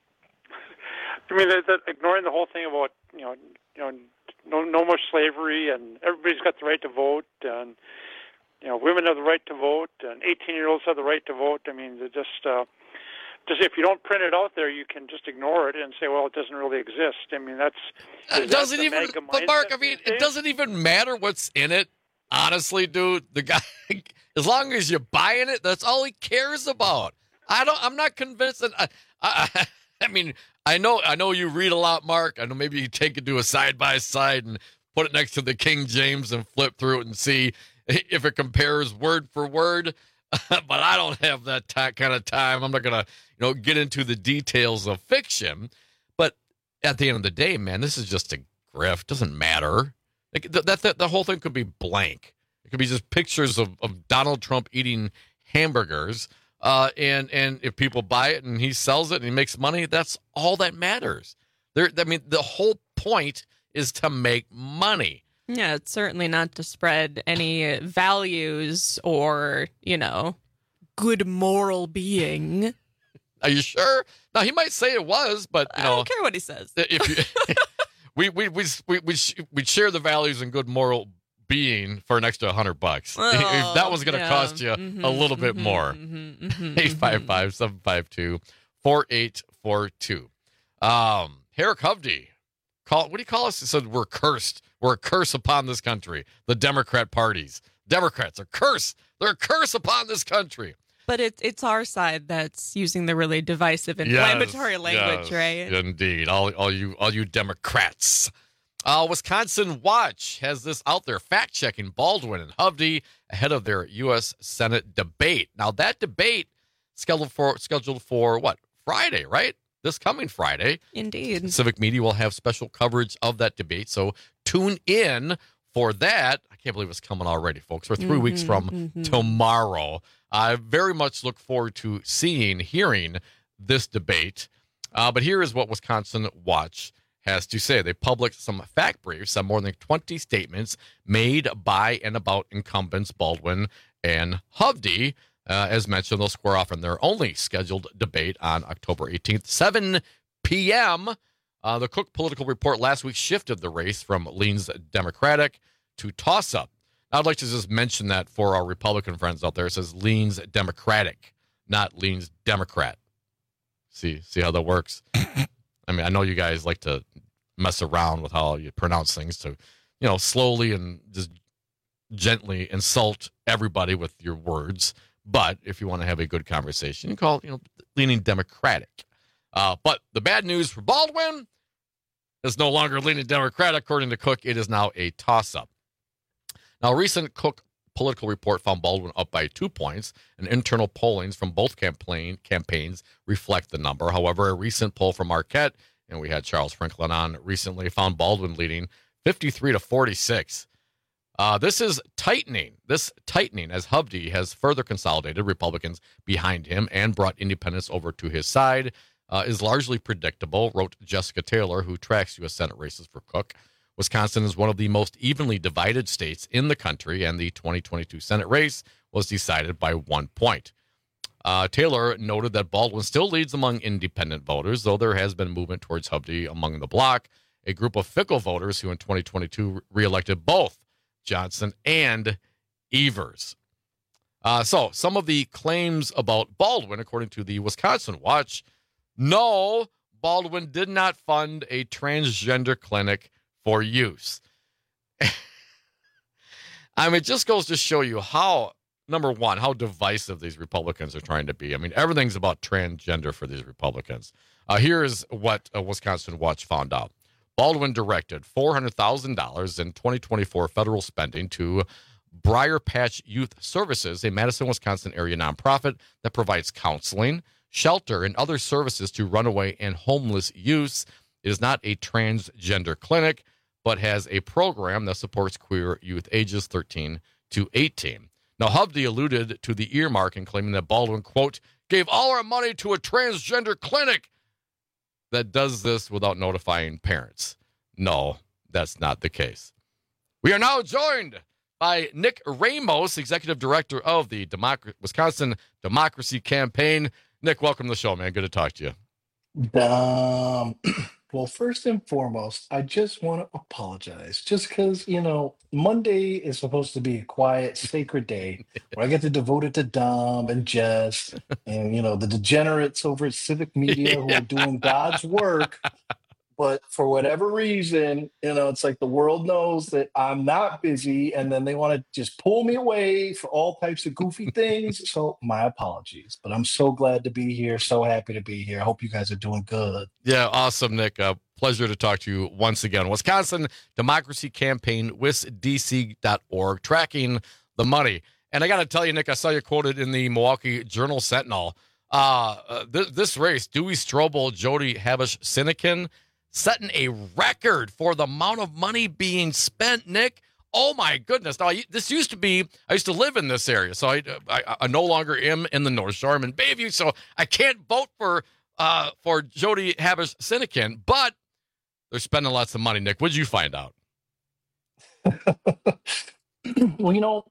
I mean, that, that ignoring the whole thing about you know you know no no more slavery and everybody's got the right to vote and you know women have the right to vote and eighteen year olds have the right to vote. I mean, they're just. Uh, Just if you don't print it out there, you can just ignore it and say, "Well, it doesn't really exist." I mean, that's it doesn't even. But Mark, I mean, it doesn't even matter what's in it. Honestly, dude, the guy, as long as you're buying it, that's all he cares about. I don't. I'm not convinced that. I, I, I mean, I know. I know you read a lot, Mark. I know maybe you take it to a side by side and put it next to the King James and flip through it and see if it compares word for word. But I don't have that t- kind of time. I'm not going to, you know, get into the details of fiction. But at the end of the day, man, this is just a grift. Doesn't matter. Like, th- that, that the whole thing could be blank. It could be just pictures of, of Donald Trump eating hamburgers. Uh, and and if people buy it and he sells it and he makes money, that's all that matters. There, I mean, the whole point is to make money. Yeah, it's certainly not to spread any values or, you know, good moral being. Are you sure? No, he might say it was, but you I know, don't care what he says. If you, we we we we we we share the values and good moral being for an extra hundred bucks. Oh, if that was going to yeah. cost you mm-hmm, a little mm-hmm, bit more. Mm-hmm, mm-hmm, Eight five five seven five two four eight four two. Um, Herrick Hovde. Call, what do you call us? He said we're cursed. We're a curse upon this country. The Democrat parties. Democrats are cursed. They're a curse upon this country. But it's it's our side that's using the really divisive, inflammatory Yes, language, yes, right? Indeed. All, all you all you Democrats. Uh, Wisconsin Watch has this out there, fact-checking Baldwin and Hovde ahead of their U S Senate debate. Now, that debate scheduled for scheduled for what? Friday, right? This coming Friday. Indeed. Civic Media will have special coverage of that debate, so tune in for that. I can't believe it's coming already, folks. We're three Mm-hmm, weeks from mm-hmm. tomorrow. I very much look forward to seeing, hearing this debate. Uh, but here is what Wisconsin Watch has to say. They published some fact briefs on more than twenty statements made by and about incumbents Baldwin and Hovde. Uh, as mentioned, they'll square off in their only scheduled debate on October eighteenth, seven p.m. Uh, the Cook Political Report last week shifted the race from leans Democratic to toss-up. Now, I'd like to just mention that for our Republican friends out there. It says leans Democratic, not leans Democrat. See, see how that works? I mean, I know you guys like to mess around with how you pronounce things to, you know, slowly and just gently insult everybody with your words. But if you want to have a good conversation, you call it, you know, leaning Democratic. Uh, but the bad news for Baldwin is no longer leaning Democratic. According to Cook, it is now a toss-up. Now, a recent Cook Political Report found Baldwin up by two points, and internal pollings from both campaign campaigns reflect the number. However, a recent poll from Marquette, and we had Charles Franklin on recently, found Baldwin leading fifty-three to forty-six. Uh, this is tightening. This tightening as Hovde has further consolidated Republicans behind him and brought independents over to his side uh, is largely predictable, wrote Jessica Taylor, who tracks U S Senate races for Cook. Wisconsin is one of the most evenly divided states in the country, and the twenty twenty-two Senate race was decided by one point. Uh, Taylor noted that Baldwin still leads among independent voters, though there has been movement towards Hovde among the bloc, a group of fickle voters who in twenty twenty-two reelected both Johnson and Evers. Uh, so some of the claims about Baldwin, according to the Wisconsin Watch, no, Baldwin did not fund a transgender clinic for use. I mean, it just goes to show you how, number one, how divisive these Republicans are trying to be. I mean, everything's about transgender for these Republicans. Uh, here's what uh, Wisconsin Watch found out. Baldwin directed four hundred thousand dollars in twenty twenty-four federal spending to Briar Patch Youth Services, a Madison, Wisconsin area nonprofit that provides counseling, shelter, and other services to runaway and homeless youths. It is not a transgender clinic, but has a program that supports queer youth ages thirteen to eighteen. Now, Hovde alluded to the earmarking, claiming that Baldwin, quote, gave all our money to a transgender clinic that does this without notifying parents. No, that's not the case. We are now joined by Nick Ramos, Executive Director of the Democ- Wisconsin Democracy Campaign. Nick, welcome to the show, man. Good to talk to you. Um, well, first and foremost, I just want to apologize. Just because, you know, Monday is supposed to be a quiet, sacred day where I get to devote it to Dom and Jess and, you know, the degenerates over at Civic Media who Yeah. are doing God's work. But for whatever reason, you know, it's like the world knows that I'm not busy, and then they want to just pull me away for all types of goofy things. So my apologies, but I'm so glad to be here. So happy to be here. I hope you guys are doing good. Yeah, awesome, Nick. Uh, pleasure to talk to you once again. Wisconsin Democracy Campaign, wis d c dot org, tracking the money. And I got to tell you, Nick, I saw you quoted in the Milwaukee Journal Sentinel. Uh, uh, th- this race, Dewey Strobel, Jody Habush-Sinekin, setting a record for the amount of money being spent, Nick. Oh, my goodness. Now, I, this used to be, I used to live in this area, so I, I, I no longer am in the North Shore. I'm in Bayview, so I can't vote for uh, for Jody Habush-Sinekin, but they're spending lots of money, Nick. What did you find out? Well, you know,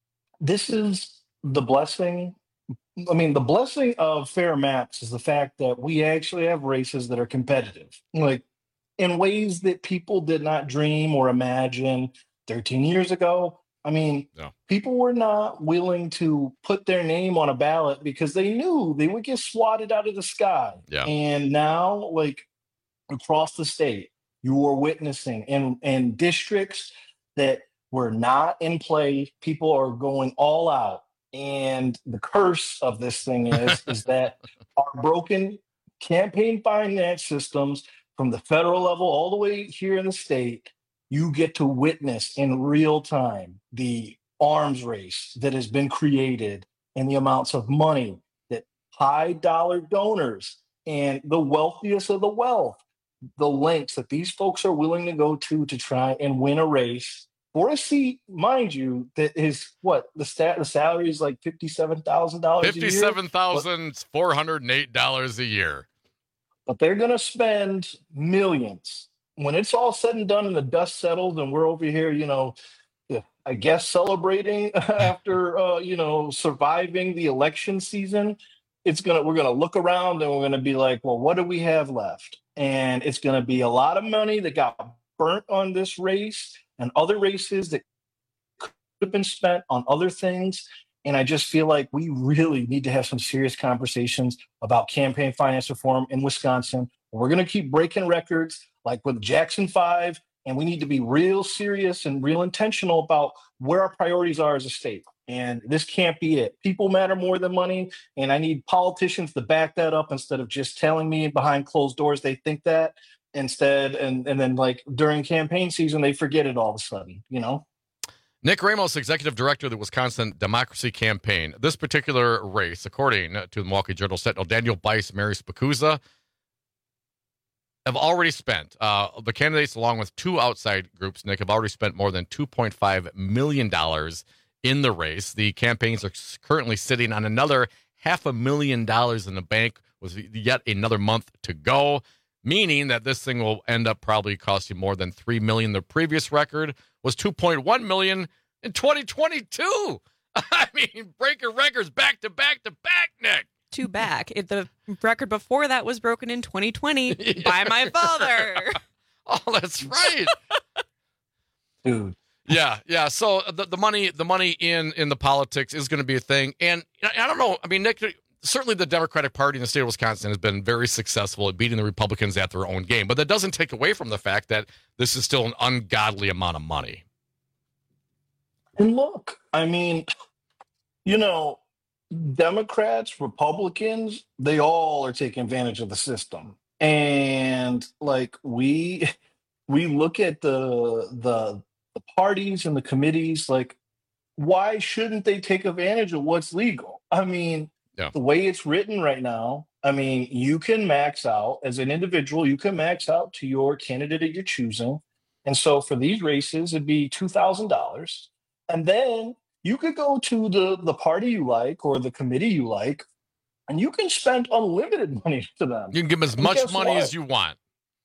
this is the blessing. I mean, the blessing of fair maps is the fact that we actually have races that are competitive, like in ways that people did not dream or imagine thirteen years ago. I mean, Yeah. people were not willing to put their name on a ballot because they knew they would get swatted out of the sky. Yeah. And now, like across the state, you are witnessing in, in districts that were not in play, people are going all out. And the curse of this thing is, is that our broken campaign finance systems from the federal level all the way here in the state, you get to witness in real time the arms race that has been created and the amounts of money that high dollar donors and the wealthiest of the wealth, the lengths that these folks are willing to go to to try and win a race for a seat, mind you, that is what the stat the salary is like fifty-seven thousand dollars a year. fifty-seven thousand four hundred eight dollars a year. But they're going to spend millions. When it's all said and done and the dust settles and we're over here, you know, I guess celebrating after, uh, you know, surviving the election season, it's going to, we're going to look around and we're going to be like, well, what do we have left? And it's going to be a lot of money that got burnt on this race and other races that could have been spent on other things. And I just feel like we really need to have some serious conversations about campaign finance reform in Wisconsin. We're going to keep breaking records like with Jackson five, and we need to be real serious and real intentional about where our priorities are as a state. And this can't be it. People matter more than money, and I need politicians to back that up instead of just telling me behind closed doors they think that instead, and, and then like during campaign season, they forget it all of a sudden, you know? Nick Ramos, Executive Director of the Wisconsin Democracy Campaign. This particular race, according to the Milwaukee Journal Sentinel, Daniel Bice, Mary Spikuza, have already spent, uh, the candidates along with two outside groups, Nick, have already spent more than two point five million dollars in the race. The campaigns are currently sitting on another half a million dollars in the bank with yet another month to go, meaning that this thing will end up probably costing more than three million dollars. The previous record was two point one million dollars in twenty twenty-two. I mean, breaking records back to back to back, Nick. Two back. It, the record before that was broken in twenty twenty by my father. Oh, that's right. Dude. Yeah, yeah. So the, the money, the money in, in the politics is going to be a thing. And I don't know. I mean, Nick, certainly the Democratic Party in the state of Wisconsin has been very successful at beating the Republicans at their own game. But that doesn't take away from the fact that this is still an ungodly amount of money. And look, I mean, you know, Democrats, Republicans, they all are taking advantage of the system. And like we we look at the the the parties and the committees, like why shouldn't they take advantage of what's legal? I mean, Yeah. the way it's written right now, I mean, you can max out as an individual, you can max out to your candidate that you're choosing. And so for these races, it'd be two thousand dollars. And then you could go to the, the party you like or the committee you like, and you can spend unlimited money to them. You can give them as And much guess money what? as you want.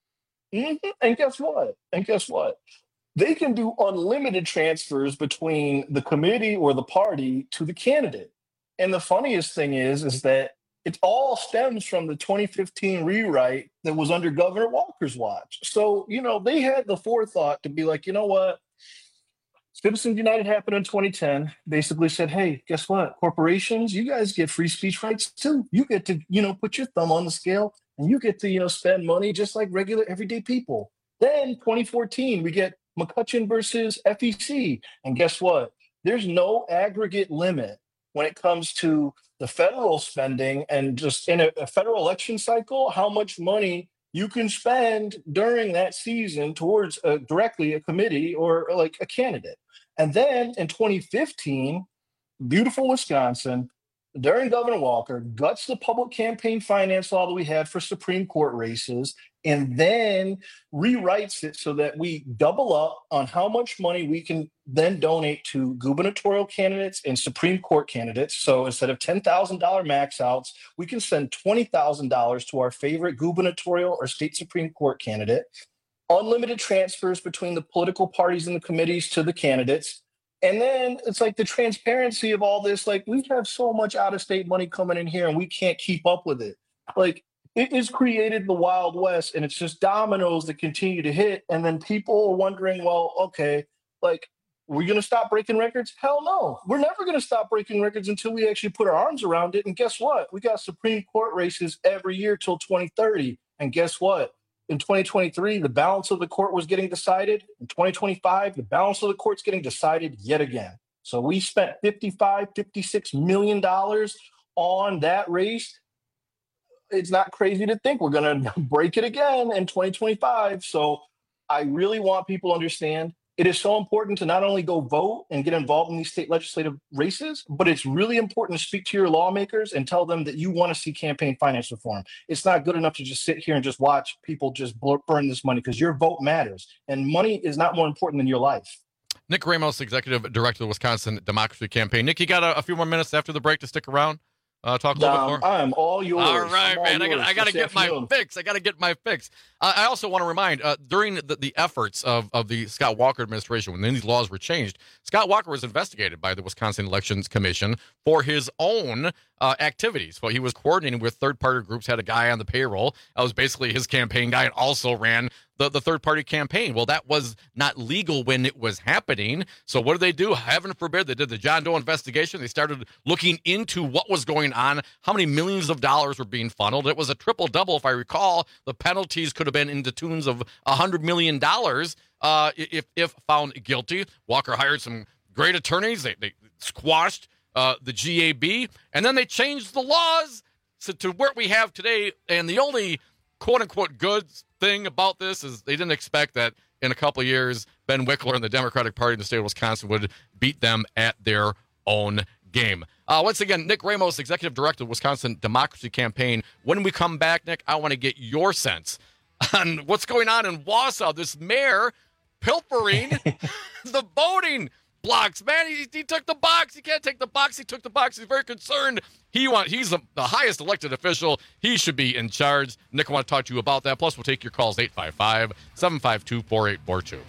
Mhm. And guess what? And guess what? They can do unlimited transfers between the committee or the party to the candidate. And the funniest thing is, is that it all stems from the twenty fifteen rewrite that was under Governor Walker's watch. So, you know, they had the forethought to be like, you know what? Citizens United happened in twenty ten. Basically said, hey, guess what? Corporations, you guys get free speech rights too. You get to, you know, put your thumb on the scale and you get to, you know, spend money just like regular everyday people. Then twenty fourteen, we get McCutcheon versus F E C. And guess what? There's no aggregate limit when it comes to the federal spending and just in a, a federal election cycle, how much money you can spend during that season towards uh, directly a committee or like a candidate. And then in twenty fifteen, beautiful Wisconsin, during Governor Walker, guts the public campaign finance law that we had for Supreme Court races, and then rewrites it so that we double up on how much money we can then donate to gubernatorial candidates and Supreme Court candidates. So instead of ten thousand dollars max outs, we can send twenty thousand dollars to our favorite gubernatorial or state Supreme Court candidate, unlimited transfers between the political parties and the committees to the candidates. And then it's like the transparency of all this, like we have so much out-of-state money coming in here and we can't keep up with it. Like it has created the Wild West and it's just dominoes that continue to hit. And then people are wondering, well, okay, like, we're going to stop breaking records? Hell no. We're never going to stop breaking records until we actually put our arms around it. And guess what? We got Supreme Court races every year till twenty thirty. And guess what? In twenty twenty-three, the balance of the court was getting decided. In twenty twenty-five, the balance of the court's getting decided yet again. So we spent fifty-five, fifty-six million dollars on that race. It's not crazy to think we're going to break it again in twenty twenty-five. So I really want people to understand it is so important to not only go vote and get involved in these state legislative races, but it's really important to speak to your lawmakers and tell them that you want to see campaign finance reform. It's not good enough to just sit here and just watch people just burn this money because your vote matters. And money is not more important than your life. Nick Ramos, Executive Director of the Wisconsin Democracy Campaign. Nick, you got a, a few more minutes after the break to stick around? Uh, talk a little um, bit more. I'm all yours. All right, all man. I got, yours I got to get afternoon. my fix. I got to get my fix. Uh, I also want to remind, uh, during the, the efforts of, of the Scott Walker administration, when these laws were changed, Scott Walker was investigated by the Wisconsin Elections Commission for his own uh, activities. Well, he was coordinating with third-party groups, had a guy on the payroll. That was basically his campaign guy and also ran the, the third-party campaign. Well, that was not legal when it was happening. So what did they do? Heaven forbid, they did the John Doe investigation. They started looking into what was going on, how many millions of dollars were being funneled. It was a triple-double, if I recall. The penalties could have been in the tunes of one hundred million dollars uh, if, if found guilty. Walker hired some great attorneys. They, they squashed uh, the G A B, and then they changed the laws to, to what we have today. And the only quote-unquote good thing about this is they didn't expect that in a couple of years, Ben Wickler and the Democratic Party in the state of Wisconsin would beat them at their own game. Uh, once again, Nick Ramos, Executive Director of Wisconsin Democracy Campaign. When we come back, Nick, I want to get your sense on what's going on in Wausau. This mayor pilfering the voting blocks. Man, he, he took the box. He can't take the box. He took the box. He's very concerned. He want, He's the, the highest elected official. He should be in charge. Nick, I want to talk to you about that. Plus, we'll take your calls, eight five five, seven five two, four eight four two.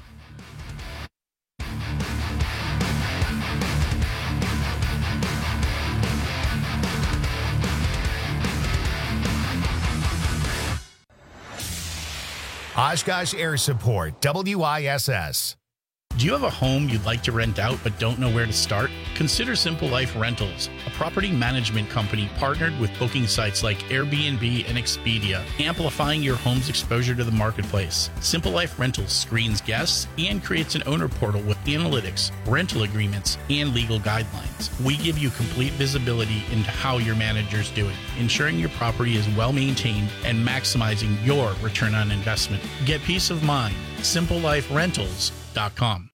Oshkosh Air Support, W I S S. Do you have a home you'd like to rent out but don't know where to start? Consider Simple Life Rentals, a property management company partnered with booking sites like Airbnb and Expedia, amplifying your home's exposure to the marketplace. Simple Life Rentals screens guests and creates an owner portal with analytics, rental agreements, and legal guidelines. We give you complete visibility into how your manager's doing, ensuring your property is well maintained and maximizing your return on investment. Get peace of mind. simple life rentals dot com.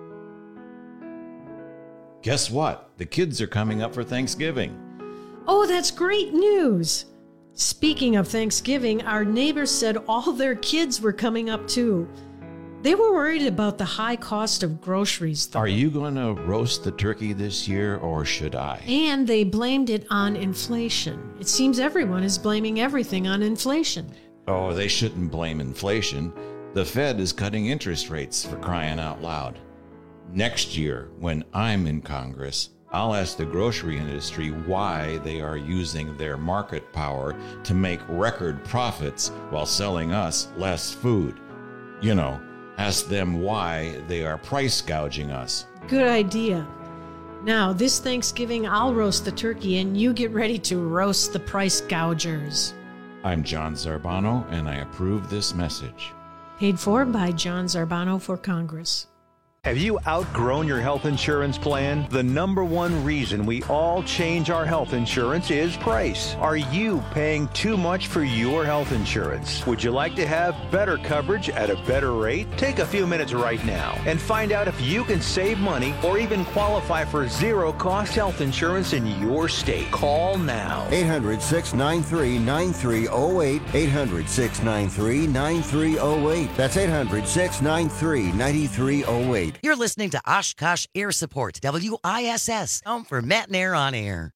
Guess what? The kids are coming up for Thanksgiving. Oh, that's great news. Speaking of Thanksgiving, our neighbors said all their kids were coming up too. They were worried about the high cost of groceries, though. Are you going to roast the turkey this year, or should I? And they blamed it on inflation. It seems everyone is blaming everything on inflation. Oh, they shouldn't blame inflation. The Fed is cutting interest rates, for crying out loud. Next year, when I'm in Congress, I'll ask the grocery industry why they are using their market power to make record profits while selling us less food. You know, ask them why they are price gouging us. Good idea. Now, this Thanksgiving, I'll roast the turkey and you get ready to roast the price gougers. I'm John Zarbano, and I approve this message. Paid for by John Zarbano for Congress. Have you outgrown your health insurance plan? The number one reason we all change our health insurance is price. Are you paying too much for your health insurance? Would you like to have better coverage at a better rate? Take a few minutes right now and find out if you can save money or even qualify for zero-cost health insurance in your state. Call now. eight hundred, six nine three, nine three zero eight. eight hundred, six nine three, nine three zero eight. That's eight hundred, six nine three, nine three zero eight. You're listening to Oshkosh Air Support, W I S S, home for Matt and Air on Air.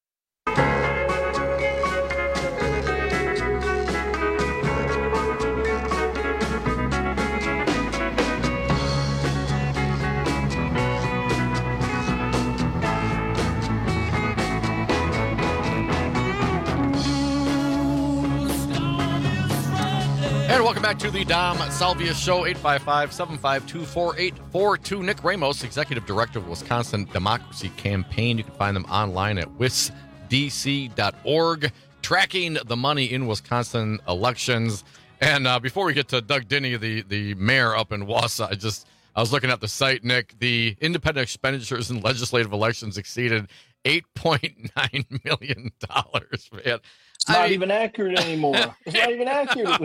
And welcome back to the Dom Salvia Show, eight five five, seven five two, four eight four two. Nick Ramos, Executive Director of Wisconsin Democracy Campaign. You can find them online at wis d c dot org, tracking the money in Wisconsin elections. And uh, before we get to Doug Denny, the, the mayor up in Wausau, I just I was looking at the site, Nick. The independent expenditures in legislative elections exceeded eight point nine million dollars, man. It's not I mean, even accurate anymore. It's not even accurate.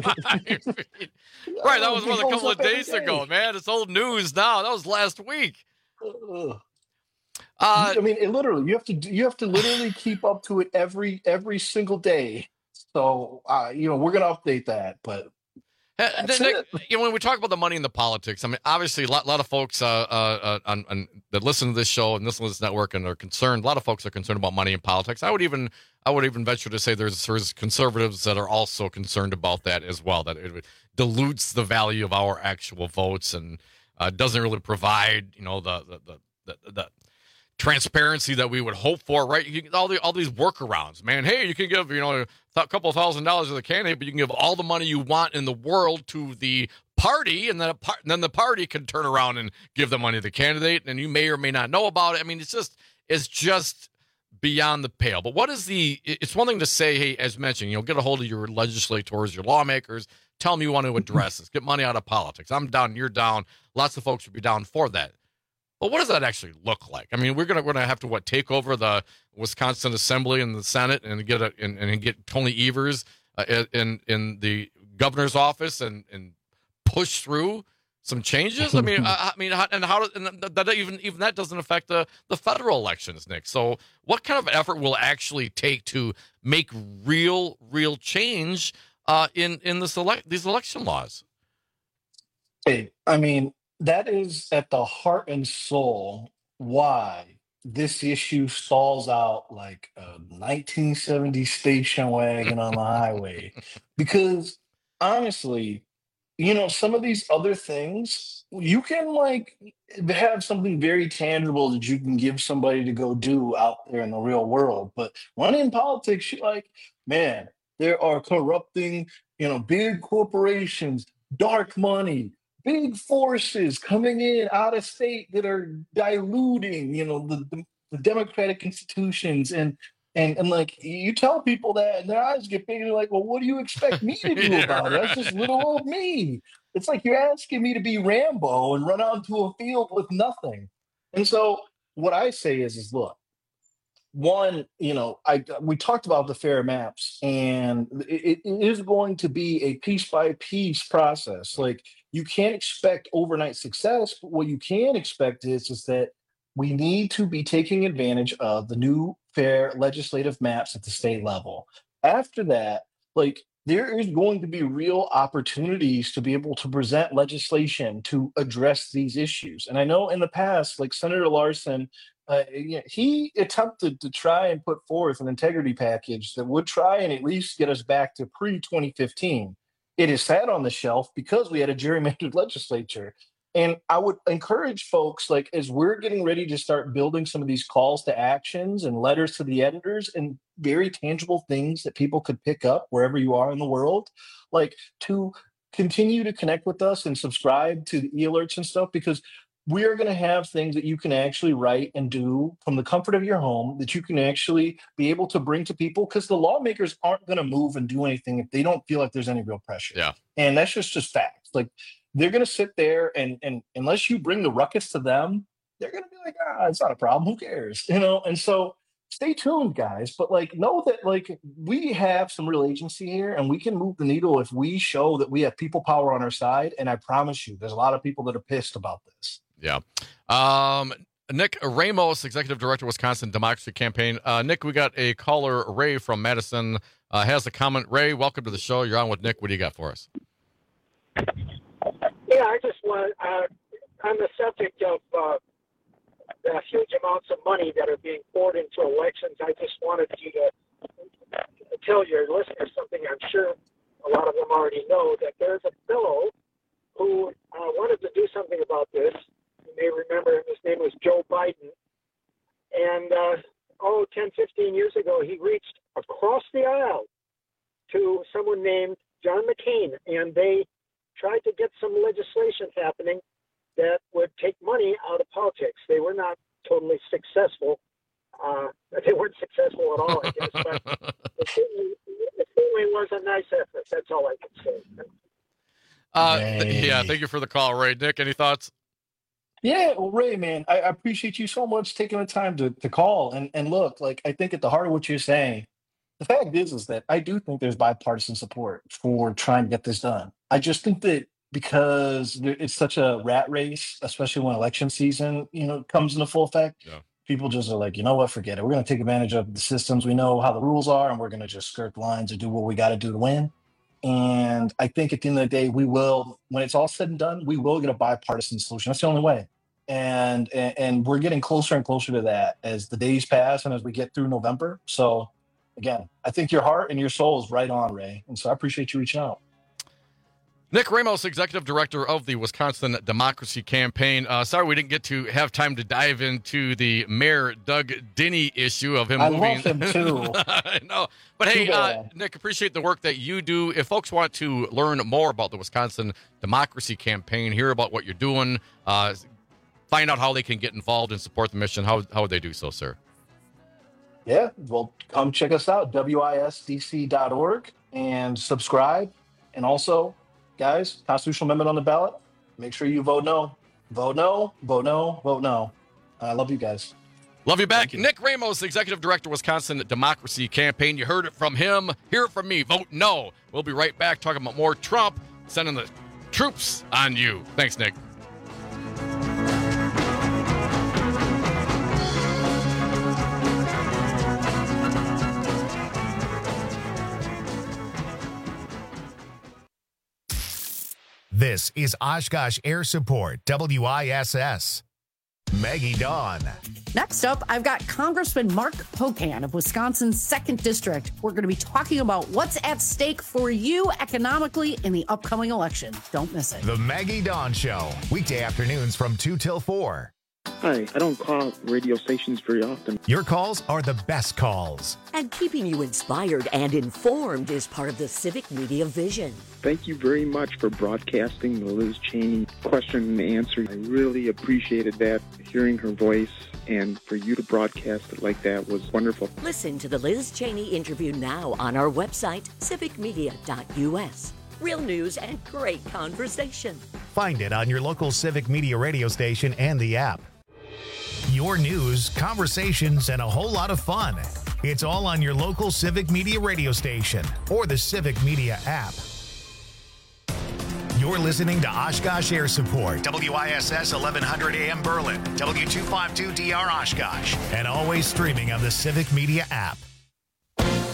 Right, that was one a couple of days ago, man. It's old news now. That was last week. Uh, Uh, I mean, it literally you have to you have to literally keep up to it every every single day. So uh, you know we're gonna update that, but. Nick, Nick, you know, when we talk about the money in the politics, I mean, obviously, a lot, lot of folks uh, uh, on, on, that listen to this show and listen to this network and are concerned. A lot of folks are concerned about money in politics. I would even, I would even venture to say there's, there's conservatives that are also concerned about that as well. That it dilutes the value of our actual votes and uh, doesn't really provide, you know, the the the, the, the transparency that we would hope for, right? You, all the all these workarounds, man. Hey, you can give, you know, a couple thousand dollars to the candidate, but you can give all the money you want in the world to the party, and then a par- then the party can turn around and give the money to the candidate, and you may or may not know about it. I mean, it's just it's just beyond the pale. But what is the? It's one thing to say, hey, as mentioned, you know, get a hold of your legislators, your lawmakers, tell them you want to address this, get money out of politics. I'm down, you're down. Lots of folks would be down for that. But what does that actually look like? I mean, we're gonna we're gonna have to what take over the Wisconsin Assembly and the Senate and get a and, and get Tony Evers uh, in in the governor's office and, and push through some changes. I mean, I, I mean, how, and how and that even even that doesn't affect the the federal elections, Nick. So, what kind of effort will it actually take to make real real change uh, in in this elect these election laws? Hey, I mean. That is at the heart and soul why this issue stalls out like a nineteen seventies station wagon on the highway. Because honestly, you know, some of these other things, you can like have something very tangible that you can give somebody to go do out there in the real world. But when in politics, you're like, man, there are corrupting, you know, big corporations, dark money, big forces coming in out of state that are diluting, you know, the, the, the democratic institutions. And, and, and like, you tell people that and their eyes get big and they're like, well, what do you expect me to do Yeah, about it? That's just little old me. It's like you're asking me to be Rambo and run out into a field with nothing. And so what I say is, is look, one, you know, I we talked about the fair maps, and it, it is going to be a piece by piece process. Like, you can't expect overnight success, but what you can expect is is that we need to be taking advantage of the new fair legislative maps at the state level. After that, like, there is going to be real opportunities to be able to present legislation to address these issues. And I know in the past, like Senator Larson, uh, you know, he attempted to try and put forth an integrity package that would try and at least get us back to pre twenty fifteen. It is sat on the shelf because we had a gerrymandered legislature. And I would encourage folks, like, as we're getting ready to start building some of these calls to actions and letters to the editors and very tangible things that people could pick up wherever you are in the world, like, to continue to connect with us and subscribe to the e-alerts and stuff, because we are going to have things that you can actually write and do from the comfort of your home that you can actually be able to bring to people, because the lawmakers aren't going to move and do anything if they don't feel like there's any real pressure. Yeah. And that's just, just facts. Like, they're going to sit there and, and unless you bring the ruckus to them, they're going to be like, ah, it's not a problem. Who cares? You know? And so stay tuned, guys. But like, know that like we have some real agency here and we can move the needle if we show that we have people power on our side. And I promise you, there's a lot of people that are pissed about this. Yeah. Um, Nick Ramos, Executive Director, Wisconsin Democracy Campaign. Uh, Nick, we got a caller, Ray from Madison, uh, has a comment. Ray, welcome to the show. You're on with Nick. What do you got for us? Yeah, I just want, uh, on the subject of uh, the huge amounts of money that are being poured into elections, I just wanted you to tell your listeners something I'm sure a lot of them already know, that there's a fellow who uh, wanted to do something about this. You may remember him. His name was Joe Biden. And, uh, oh, ten, fifteen years ago, he reached across the aisle to someone named John McCain, and they tried to get some legislation happening that would take money out of politics. They were not totally successful. Uh, they weren't successful at all, I guess, but it certainly, it certainly was a nice effort. That's all I can say. Uh, th- yeah, thank you for the call, Ray. Nick, any thoughts? Yeah, well, Ray, man, I, I appreciate you so much taking the time to, to call. And, and look, like, I think at the heart of what you're saying, the fact is, is that I do think there's bipartisan support for trying to get this done. I just think that because it's such a rat race, especially when election season, you know, comes into full effect, yeah. People just are like, you know what, forget it. We're going to take advantage of the systems. We know how the rules are, and we're going to just skirt the lines and do what we got to do to win. And I think at the end of the day, we will, when it's all said and done, we will get a bipartisan solution. That's the only way. And, and, and we're getting closer and closer to that as the days pass and as we get through November. So, again, I think your heart and your soul is right on, Ray. And so I appreciate you reaching out. Nick Ramos, Executive Director of the Wisconsin Democracy Campaign. Uh, sorry we didn't get to have time to dive into the Mayor Doug Denny issue of him I moving. love him too. I know. But hey, uh, Nick, appreciate the work that you do. If folks want to learn more about the Wisconsin Democracy Campaign, hear about what you're doing, uh, find out how they can get involved and support the mission, how, how would they do so, sir? Yeah, well, come check us out, W I S D C dot org, and subscribe. And also, guys, constitutional amendment on the ballot. Make sure you vote no. Vote no, vote no, vote no. I love you guys. Love you back. You. Nick Ramos, Executive Director, Wisconsin Democracy Campaign. You heard it from him. Hear it from me. Vote no. We'll be right back talking about more Trump sending the troops on you. Thanks, Nick. This is Oshkosh Air Support, W I S S. Maggie Dawn. Next up, I've got Congressman Mark Pocan of Wisconsin's second District. We're going to be talking about what's at stake for you economically in the upcoming election. Don't miss it. The Maggie Dawn Show, weekday afternoons from two till four. Hi, I don't call radio stations very often. Your calls are the best calls. And keeping you inspired and informed is part of the Civic Media vision. Thank you very much for broadcasting the Liz Cheney question and answer. I really appreciated that, hearing her voice, and for you to broadcast it like that was wonderful. Listen to the Liz Cheney interview now on our website, civic media dot u s. Real news and great conversation. Find it on your local Civic Media radio station and the app. Your news, conversations, and a whole lot of fun. It's all on your local Civic Media radio station or the Civic Media app. You're listening to Oshkosh Air Support, W I S S eleven hundred A M Berlin, W two fifty-two D R Oshkosh, and always streaming on the Civic Media app.